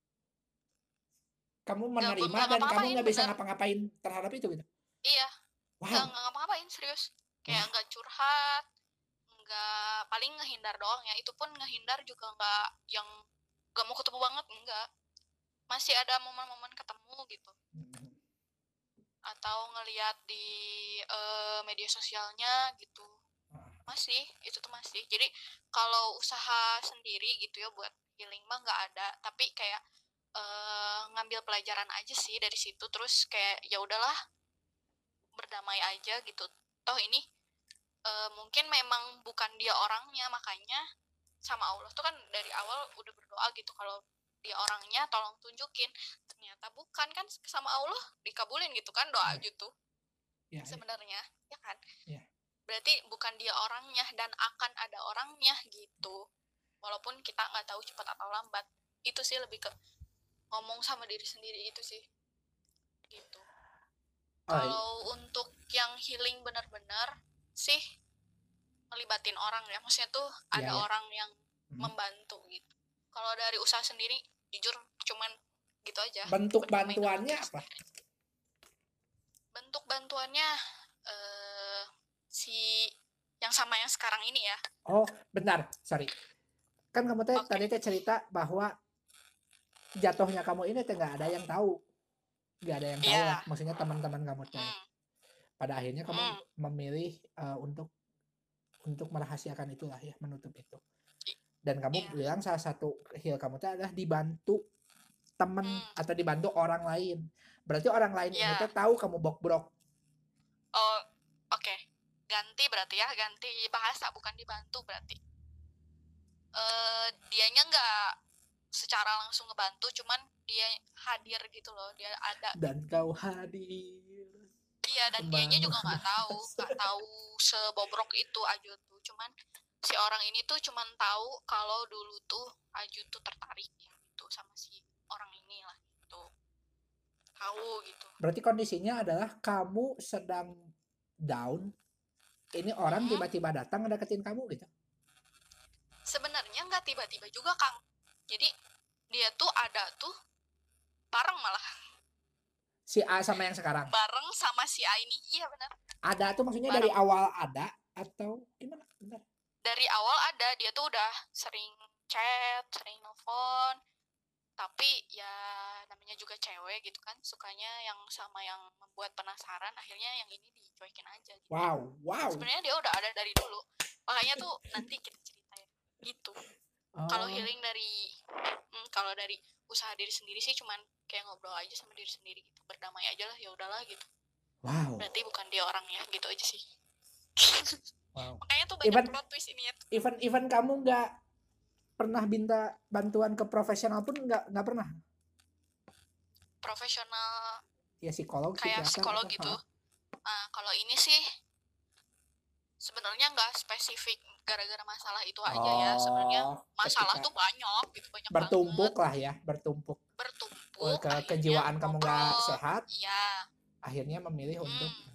kamu menerima gak, gak dan kamu nggak bisa ngapa-ngapain terhadap itu gitu? Iya. Wow. Nggak ngapa-ngapain, serius. Kayak nggak curhat, nggak, paling ngehindar doang ya. Itu pun ngehindar juga nggak yang nggak mau ketemu banget, enggak. Masih ada momen-momen ketemu gitu. Hmm. Atau ngelihat di uh, media sosialnya gitu, masih itu tuh masih. Jadi kalau usaha sendiri gitu ya buat healing mah nggak ada, tapi kayak uh, ngambil pelajaran aja sih dari situ, terus kayak ya udahlah berdamai aja gitu. Toh ini uh, mungkin memang bukan dia orangnya, makanya sama Allah tuh kan dari awal udah berdoa gitu, kalau dia orangnya tolong tunjukin. Ternyata bukan kan, sama Allah dikabulin gitu kan doa yeah. gitu yeah, sebenarnya yeah. ya kan yeah. Berarti bukan dia orangnya dan akan ada orangnya gitu, walaupun kita nggak tahu cepat atau lambat. Itu sih lebih ke ngomong sama diri sendiri itu sih gitu. Oh, kalau iya. Untuk yang healing benar-benar sih ngelibatin orang ya, maksudnya tuh yeah, ada yeah. orang yang hmm. membantu gitu. Kalau dari usaha sendiri jujur cuman gitu aja. Bentuk bantuannya apa? Bentuk bantuannya uh, si yang sama yang sekarang ini ya. Oh, bentar, sorry. Kan kamu teh okay. tadi teh cerita bahwa jatuhnya kamu ini teh nggak ada yang tahu. Nggak ada yang tahu yeah. lah, maksudnya teman-teman kamu teh. Mm. Pada akhirnya kamu mm. memilih uh, untuk untuk merahasiakan itulah ya, menutup itu. Dan kamu yeah. bilang salah satu heal kamu itu adalah dibantu temen hmm. atau dibantu orang lain. Berarti orang lain yeah. ini tuh tahu kamu bobrok. Oh, oke. Okay. Ganti berarti ya, ganti bahasa, bukan dibantu berarti. Uh, dianya nggak secara langsung ngebantu, cuman dia hadir gitu loh, dia ada. Dan kau hadir. Iya, dan dianya juga nggak tahu, nggak tahu sebobrok itu Aju tuh, cuman si orang ini tuh cuman tahu kalau dulu tuh Aju tuh tertarik ya gitu sama si orang ini lah gitu. Tahu gitu. Berarti kondisinya adalah kamu sedang down, ini orang hmm. tiba-tiba datang ngedeketin kamu gitu. Sebenarnya nggak tiba-tiba juga, Kang. Jadi dia tuh ada tuh bareng malah. Si A sama yang sekarang. Bareng sama si A ini. Iya benar. Ada tuh maksudnya bareng. Dari awal ada atau gimana? Bentar. Dari awal ada, dia tuh udah sering chat, sering nelfon, tapi ya namanya juga cewek gitu kan, sukanya yang sama yang membuat penasaran, akhirnya yang ini dicuekin aja gitu. Wow, wow. Sebenarnya dia udah ada dari dulu, makanya tuh nanti kita ceritain gitu. Oh. Kalau healing dari, hmm, kalau dari usaha diri sendiri sih cuman kayak ngobrol aja sama diri sendiri gitu, berdamai aja lah, ya udahlah gitu. Wow. Berarti bukan dia orangnya gitu aja sih. Wow. Makanya tuh banyak even, plot twist ini ya. Even even kamu nggak pernah minta bantuan ke profesional pun nggak nggak pernah. profesional Ya psikolog, kayak psikiater psikolog apa? gitu. Ha? Nah, kalau ini sih sebenarnya nggak spesifik gara-gara masalah itu aja ya. Sebenarnya Oh, masalah ketika tuh banyak gitu, banyak banget. bertumpuk lah ya, bertumpuk. Oh, Bertumpuk, ke akhirnya kejiwaan kamu nggak ngobrol. sehat, Iya, akhirnya memilih untuk hmm,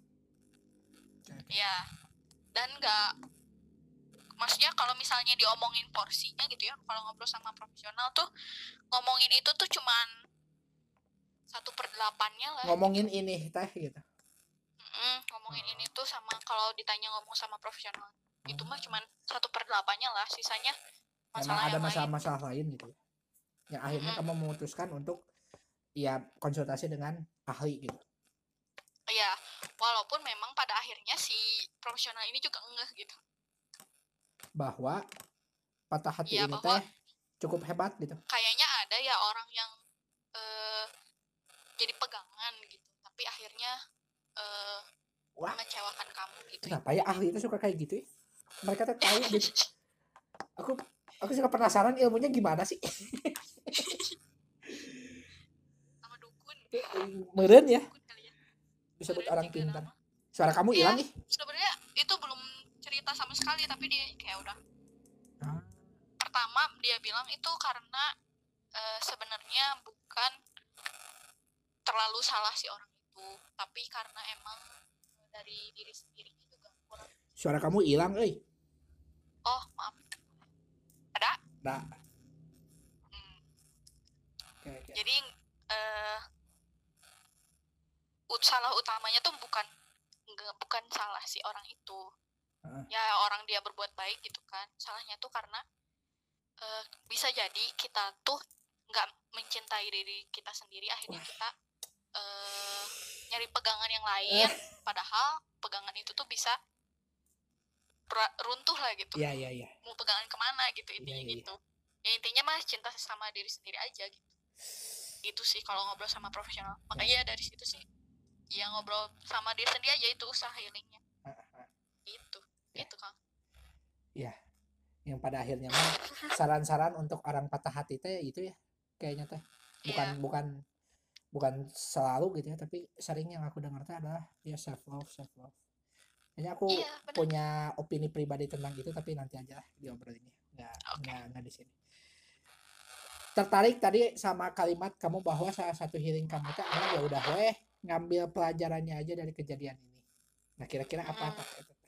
ya. Dan nggak, maksudnya kalau misalnya diomongin porsinya gitu ya, kalau ngobrol sama profesional tuh ngomongin itu tuh cuman satu per delapannya lah. ngomongin ini teh gitu. Mm, ngomongin ini tuh sama kalau ditanya ngomong sama profesional itu mah cuman satu per delapannya lah, sisanya Emang masalah ada yang lain. masalah-masalah lain gitu ya. Yang akhirnya Mm-mm. kamu memutuskan untuk ya konsultasi dengan ahli gitu. Iya, walaupun memang pada akhirnya si profesional ini juga ngeh gitu. Bahwa patah hati Iya, ini bahwa teh cukup hebat gitu. kayaknya ada ya orang yang eh, jadi pegangan gitu, tapi akhirnya eh, Wah, mengecewakan kamu gitu. kenapa ya ahli itu suka kayak gitu ya? Mereka tuh tahu gitu. Aku aku suka penasaran ilmunya gimana sih? Sama dukun. Meren ya, Dukun kali ya. disebut Meren orang juga pintar. nama. Suara kamu Iya, hilang nih. sebenarnya itu belum cerita sama sekali, tapi dia kayak udah. Ah. Pertama dia bilang itu karena uh, sebenarnya bukan terlalu salah si orang itu, tapi karena emang dari diri sendirinya juga kurang. Suara kamu hilang, euy. Oh, maaf. Ada? Nah. Hmm. Okay, okay. Jadi uh, salah utamanya tuh bukan enggak, bukan salah si orang itu. Uh. Ya orang dia berbuat baik gitu kan. Salahnya tuh karena uh, bisa jadi kita tuh nggak mencintai diri kita sendiri, akhirnya Wah. kita uh, nyari pegangan yang lain, padahal pegangan itu tuh bisa runtuh lah gitu. Iya, iya, iya. Mau pegangan kemana gitu intinya ya, ya, gitu. Ya intinya mah cinta sama diri sendiri aja gitu. Gitu sih kalau ngobrol sama profesional. Makanya ya. Dari situ sih ya ngobrol sama diri sendiri aja itu usaha healingnya. Gitu. Ya. Gitu, Kang. Iya. Yang pada akhirnya mah saran-saran untuk orang patah hati teh itu ya kayaknya teh. Bukan yeah. bukan bukan selalu gitu ya, tapi sering yang aku dengar teh adalah ya self love, self love. Kayaknya aku iya, punya opini pribadi tentang itu, tapi nanti aja lah diobrolinnya. Nggak, okay. nggak, nggak di sini. Tertarik tadi sama kalimat kamu bahwa salah satu healing kamu tuh adalah ya udah weh ngambil pelajarannya aja dari kejadian ini. Nah kira-kira hmm. apa apa itu?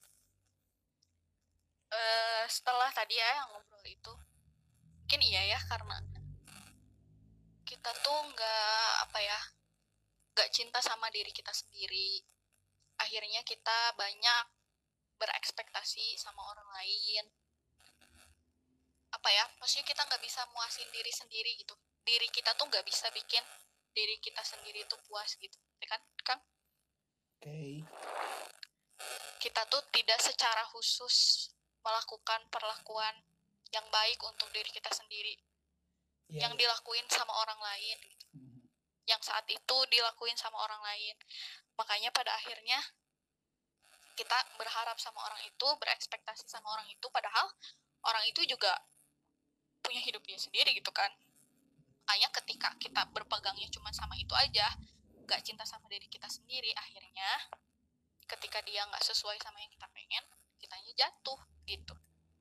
Uh, setelah tadi ya yang ngobrol itu, mungkin iya ya karena kita tuh nggak apa ya, nggak cinta sama diri kita sendiri. Akhirnya kita banyak berekspektasi sama orang lain. Apa ya, maksudnya kita nggak bisa muasin diri sendiri gitu. Diri kita tuh nggak bisa bikin diri kita sendiri tuh puas gitu, ya kan, Kang? Oke. Okay. Kita tuh tidak secara khusus melakukan perlakuan yang baik untuk diri kita sendiri, yeah, yang yeah. dilakuin sama orang lain gitu. Mm-hmm. Yang saat itu dilakuin sama orang lain. Makanya pada akhirnya kita berharap sama orang itu, berekspektasi sama orang itu, padahal orang itu juga punya hidup dia sendiri gitu kan. Makanya ketika kita berpegangnya cuma sama itu aja, gak cinta sama diri kita sendiri, akhirnya ketika dia gak sesuai sama yang kita pengen, kitanya jatuh gitu.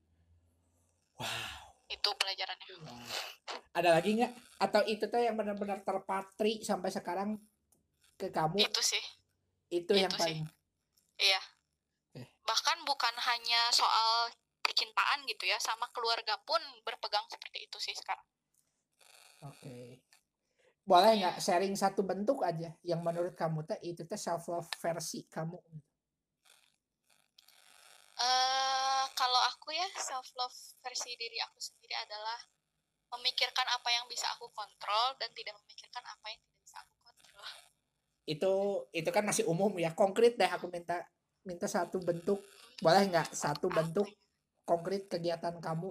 Wow. Itu pelajarannya. Wow. Ada lagi gak? Atau itu tuh yang benar-benar terpatri sampai sekarang ke kamu? Itu sih. Itu, itu yang sih. paling. Iya. Eh. Bahkan bukan hanya soal percintaan gitu ya, sama keluarga pun berpegang seperti itu sih sekarang. Oke. Okay. Boleh nggak yeah. sharing satu bentuk aja yang menurut kamu teh itu teh self love versi kamu? Uh, kalau aku ya self love versi diri aku sendiri adalah memikirkan apa yang bisa aku kontrol dan tidak memikirkan apa yang tidak bisa aku kontrol. Itu itu kan masih umum ya, konkret deh aku minta minta satu bentuk, boleh nggak satu bentuk konkret kegiatan kamu,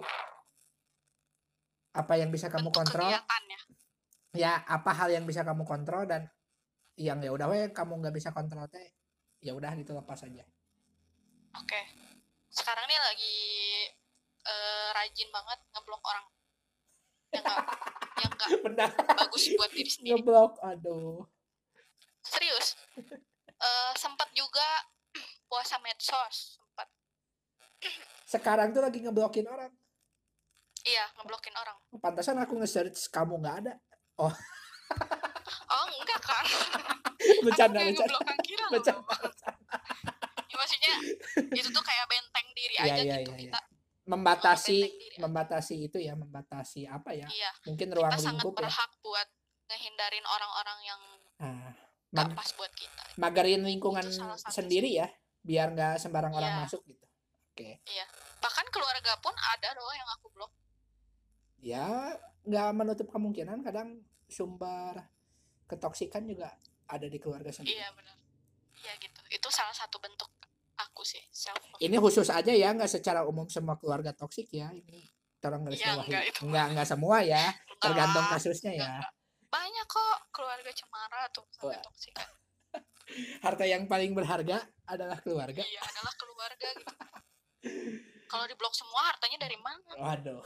apa yang bisa kamu bentuk kontrol? Kegiatan ya. Ya apa hal yang bisa kamu kontrol dan yang ya udah weh kamu nggak bisa kontrol teh ya udah gitu lepas aja. Oke. Okay. Sekarang nih lagi uh, rajin banget ngeblok orang. Ya enggak? yang nggak Benar. bagus buat diri sendiri. Ngeblok, aduh. Serius. Uh, sempat juga puasa medsos, sempat. Sekarang tuh lagi ngeblokin orang. Iya, ngeblokin orang. Pantasan aku nge-search kamu nggak ada. Oh. Oh, enggak kan. Bercanda, aku bercanda. ngeblok Kang Kira loh. Bercanda. Ya, maksudnya itu tuh kayak benteng diri Ya, aja ya, gitu ya, kita. ya. Membatasi diri membatasi aja. Itu ya, membatasi apa ya? Iya. Mungkin ruang kita lingkup sangat berhak ya. buat ngehindarin orang-orang yang nah, gak mag- pas buat kita. Magarin lingkungan sendiri sih. ya, biar nggak sembarang iya. orang masuk gitu. Oke. Iya. Bahkan keluarga pun ada loh yang aku blok. Ya, nggak menutup kemungkinan kadang sumber ketoksikan juga ada di keluarga sendiri. Iya benar. Iya gitu. Itu salah satu bentuk aku sih self. Ini khusus aja ya, nggak secara umum semua keluarga toksik ya. Ini tolong garis ya, bawahi. Enggak, itu enggak enggak semua ya. Enggak tergantung lah. kasusnya ya. Enggak. Banyak kok keluarga cemara tuh sampai toksik. Harta yang paling berharga adalah keluarga. Iya, adalah keluarga gitu. Kalau diblok semua hartanya dari mana? Waduh.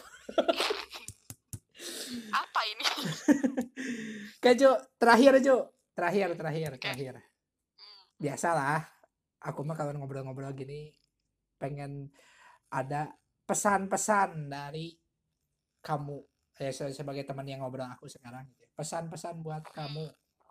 Apa ini? Oke, Jo. Terakhir, Jo. Terakhir, terakhir, okay. terakhir. Biasalah. Aku mah kalau ngobrol-ngobrol gini pengen ada pesan-pesan dari kamu. Eh, sebagai teman yang ngobrol aku sekarang. Pesan-pesan buat kamu.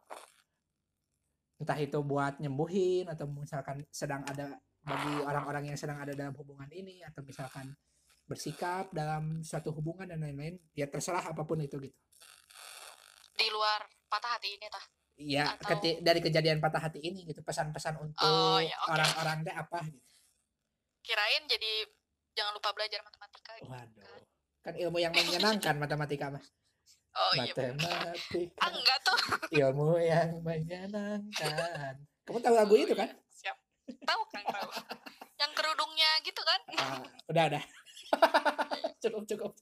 Entah itu buat nyembuhin atau misalkan sedang ada bagi orang-orang yang sedang ada dalam hubungan ini, atau misalkan bersikap dalam suatu hubungan dan lain-lain, ya terserah apapun itu gitu. Di luar patah hati ini tah? Iya, atau... keti- dari kejadian patah hati ini gitu, pesan-pesan untuk oh, ya, okay. orang-orang teh apa gitu. Kirain jadi jangan lupa belajar matematika gitu. Waduh. Kan ilmu yang menyenangkan matematika mah. Oh matematika. Iya. Ah, enggak tuh. Ilmu yang menyenangkan. Kamu tahu lagu oh, itu kan? Siap. Tahu kan, tahu. Yang kerudungnya gitu kan? Ah, udah, udah. cukup, cukup.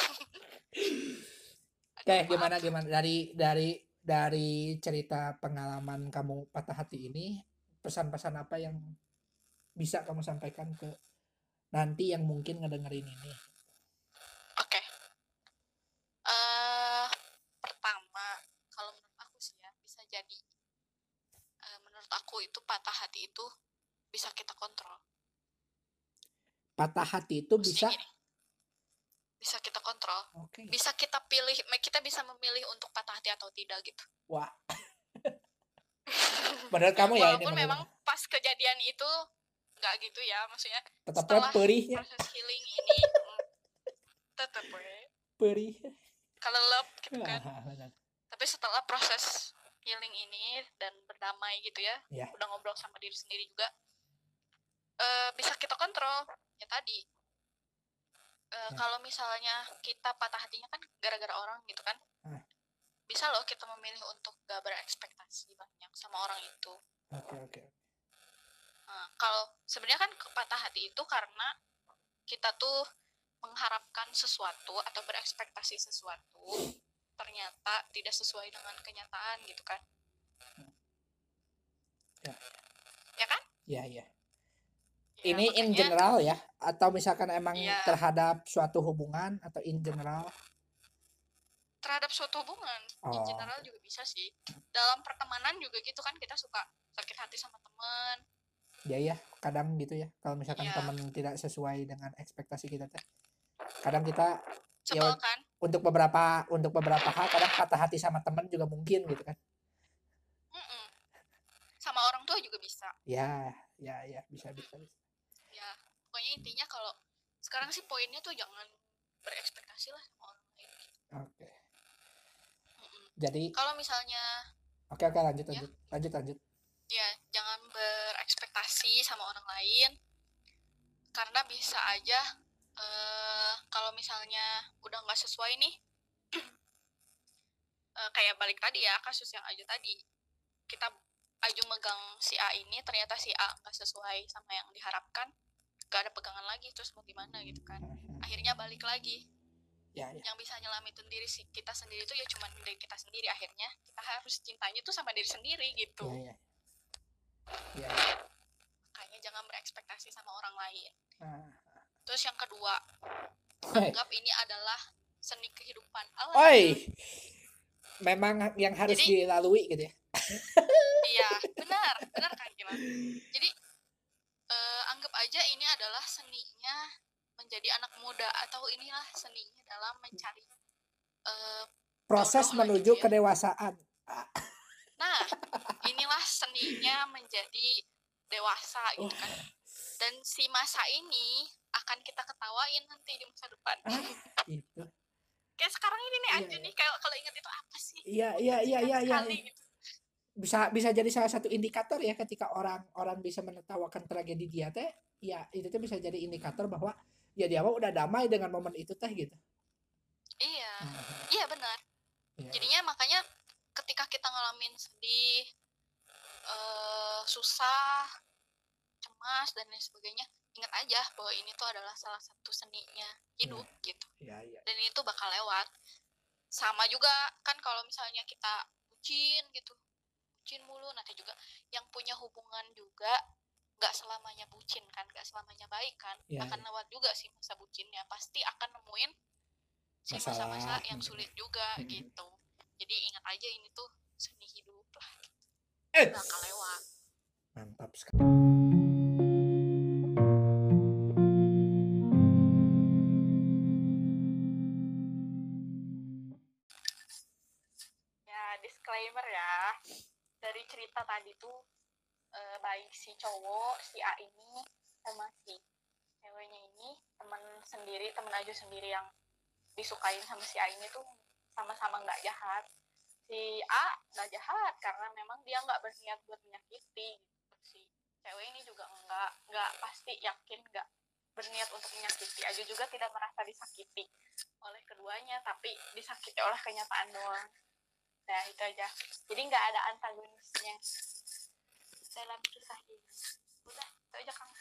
Oke, okay, gimana gimana dari dari dari cerita pengalaman kamu patah hati ini, pesan-pesan apa yang bisa kamu sampaikan ke nanti yang mungkin ngedengerin ini? Oke. Okay. Uh, pertama, kalau menurut aku sih ya, bisa jadi uh, menurut aku itu patah hati itu bisa kita kontrol. Patah hati itu bisa gini, bisa kita kontrol. Okay. Bisa kita pilih, kita bisa memilih untuk patah hati atau tidak gitu. Wah. Menurut kamu ya walaupun ini memang pas kejadian itu nggak gitu ya, maksudnya tetap setelah perihnya. proses healing ini tetap perih kelelep gitu kan. Tapi setelah proses healing ini dan berdamai gitu ya, ya. Udah ngobrol sama diri sendiri juga, uh, bisa kita kontrol ya tadi. Uh, ya. Kalau misalnya kita patah hatinya kan gara-gara orang gitu kan, ah. Bisa loh kita memilih untuk gak berekspektasi banyak sama orang itu. Oke okay, oke. Okay. Nah, kalau sebenarnya kan patah hati itu karena kita tuh mengharapkan sesuatu atau berekspektasi sesuatu ternyata tidak sesuai dengan kenyataan gitu kan. Ya, ya kan? Iya iya. Ya, ini makanya, in general ya, atau misalkan emang ya, terhadap suatu hubungan atau in general? Terhadap suatu hubungan, oh. in general juga bisa sih. Dalam pertemanan juga gitu kan, kita suka sakit hati sama teman. Ya ya, kadang gitu ya. Kalau misalkan ya. Teman tidak sesuai dengan ekspektasi kita teh. Kadang kita sebel ya, kan? Untuk beberapa untuk beberapa hal kadang patah hati sama teman juga mungkin gitu kan. Mm-mm. Sama orang tua juga bisa. Ya, ya ya, bisa bisa bisa. Ya, pokoknya intinya kalau sekarang sih poinnya tuh jangan berekspektasi lah sama orang lain. Oke. Okay. Jadi kalau misalnya oke oke lanjut lanjut ya, lanjut lanjut ya jangan berekspektasi sama orang lain karena bisa aja uh, kalau misalnya udah nggak sesuai nih uh, kayak balik tadi ya kasus yang Aju tadi, kita Aju megang si A ini ternyata si A nggak sesuai sama yang diharapkan, nggak ada pegangan lagi, terus mau gimana gitu kan, akhirnya balik lagi. Ya, ya. Yang bisa nyelamatin diri kita sendiri itu ya cuma diri kita sendiri. Akhirnya kita harus cintanya tuh sama diri sendiri gitu. Ya, ya. Ya. Makanya jangan berekspektasi sama orang lain. Ah. Terus yang kedua, anggap ini adalah seni kehidupan. Alah, Oi, memang yang harus Jadi dilalui gitu ya. iya, benar, benar kan Gilang. Jadi eh, anggap aja ini adalah seninya menjadi anak muda, atau inilah seninya dalam mencari eh, Proses jodoh lah gitu menuju ya. kedewasaan. Nah, inilah seninya menjadi dewasa gitu kan. Wah, Dan si masa ini akan kita ketawain nanti di masa depan. ah, itu. Kayak sekarang ini nih Iya, aja iya. nih, kalau kalau ingat itu apa sih? Iya, iya, iya, Menjijikan iya, iya. sekali iya. gitu. Bisa bisa jadi salah satu indikator ya ketika orang-orang bisa menertawakan tragedi dia teh, ya itu tuh bisa jadi indikator bahwa ya dia mah udah damai dengan momen itu teh gitu. Iya, Nah, iya benar. iya. Jadinya makanya ketika kita ngalamin sedih, eh, susah, cemas dan lain sebagainya, ingat aja bahwa ini tuh adalah salah satu seninya hidup gitu. Iya, iya. Dan itu bakal lewat. Sama juga kan kalau misalnya kita bucin gitu, bucin mulu, nanti juga yang punya hubungan juga nggak selamanya bucin kan, nggak selamanya baik kan, Iya, akan iya. lewat juga sih masa bucinnya, pasti akan nemuin si Masalah. masa-masa yang sulit juga Hmm. gitu. Jadi ingat aja ini tuh seni hidup lah, Eh, bakal lewat. mantap sekali. Ya disclaimer ya, dari cerita tadi tuh eh, baik si cowok si A ini sama si ceweknya ini, teman sendiri, teman Aju sendiri yang disukain sama si A ini tuh sama-sama nggak jahat. Si A nggak jahat karena memang dia nggak berniat buat menyakiti. Si cewek ini juga nggak nggak pasti yakin nggak berniat untuk menyakiti. Aju juga tidak merasa disakiti oleh keduanya, tapi disakiti oleh kenyataan doang. Nah itu aja. Jadi nggak ada antagonisnya dalam kisah ini. Udah itu aja Kang.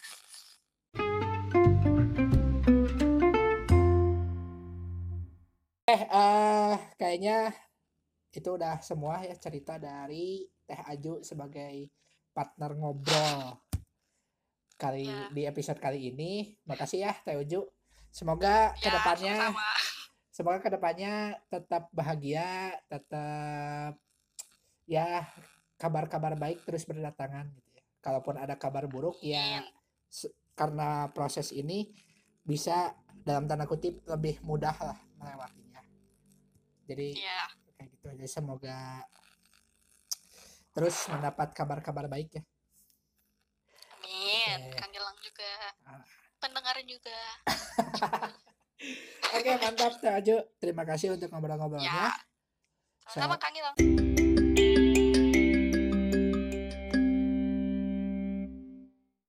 Eh, eh kayaknya itu udah semua ya cerita dari Teh Aju sebagai partner ngobrol kali Ya, di episode kali ini. Makasih ya Teh Aju. Semoga ya kedepannya sama-sama. semoga kedepannya tetap bahagia, tetap ya kabar-kabar baik terus berdatangan gitu ya. Kalaupun ada kabar buruk ya Amin. se- karena proses ini bisa dalam tanda kutip lebih mudah lah melewatinya. Jadi Ya, kayak gitu aja, semoga terus mendapat kabar-kabar baik ya. amin. Oke. Kang Gilang juga. Ah. Pendengar juga. Oke, mantap Teh Aju. Terima kasih untuk ngobrol-ngobrolnya. Ya, sama-sama Sa- Kang Gilang.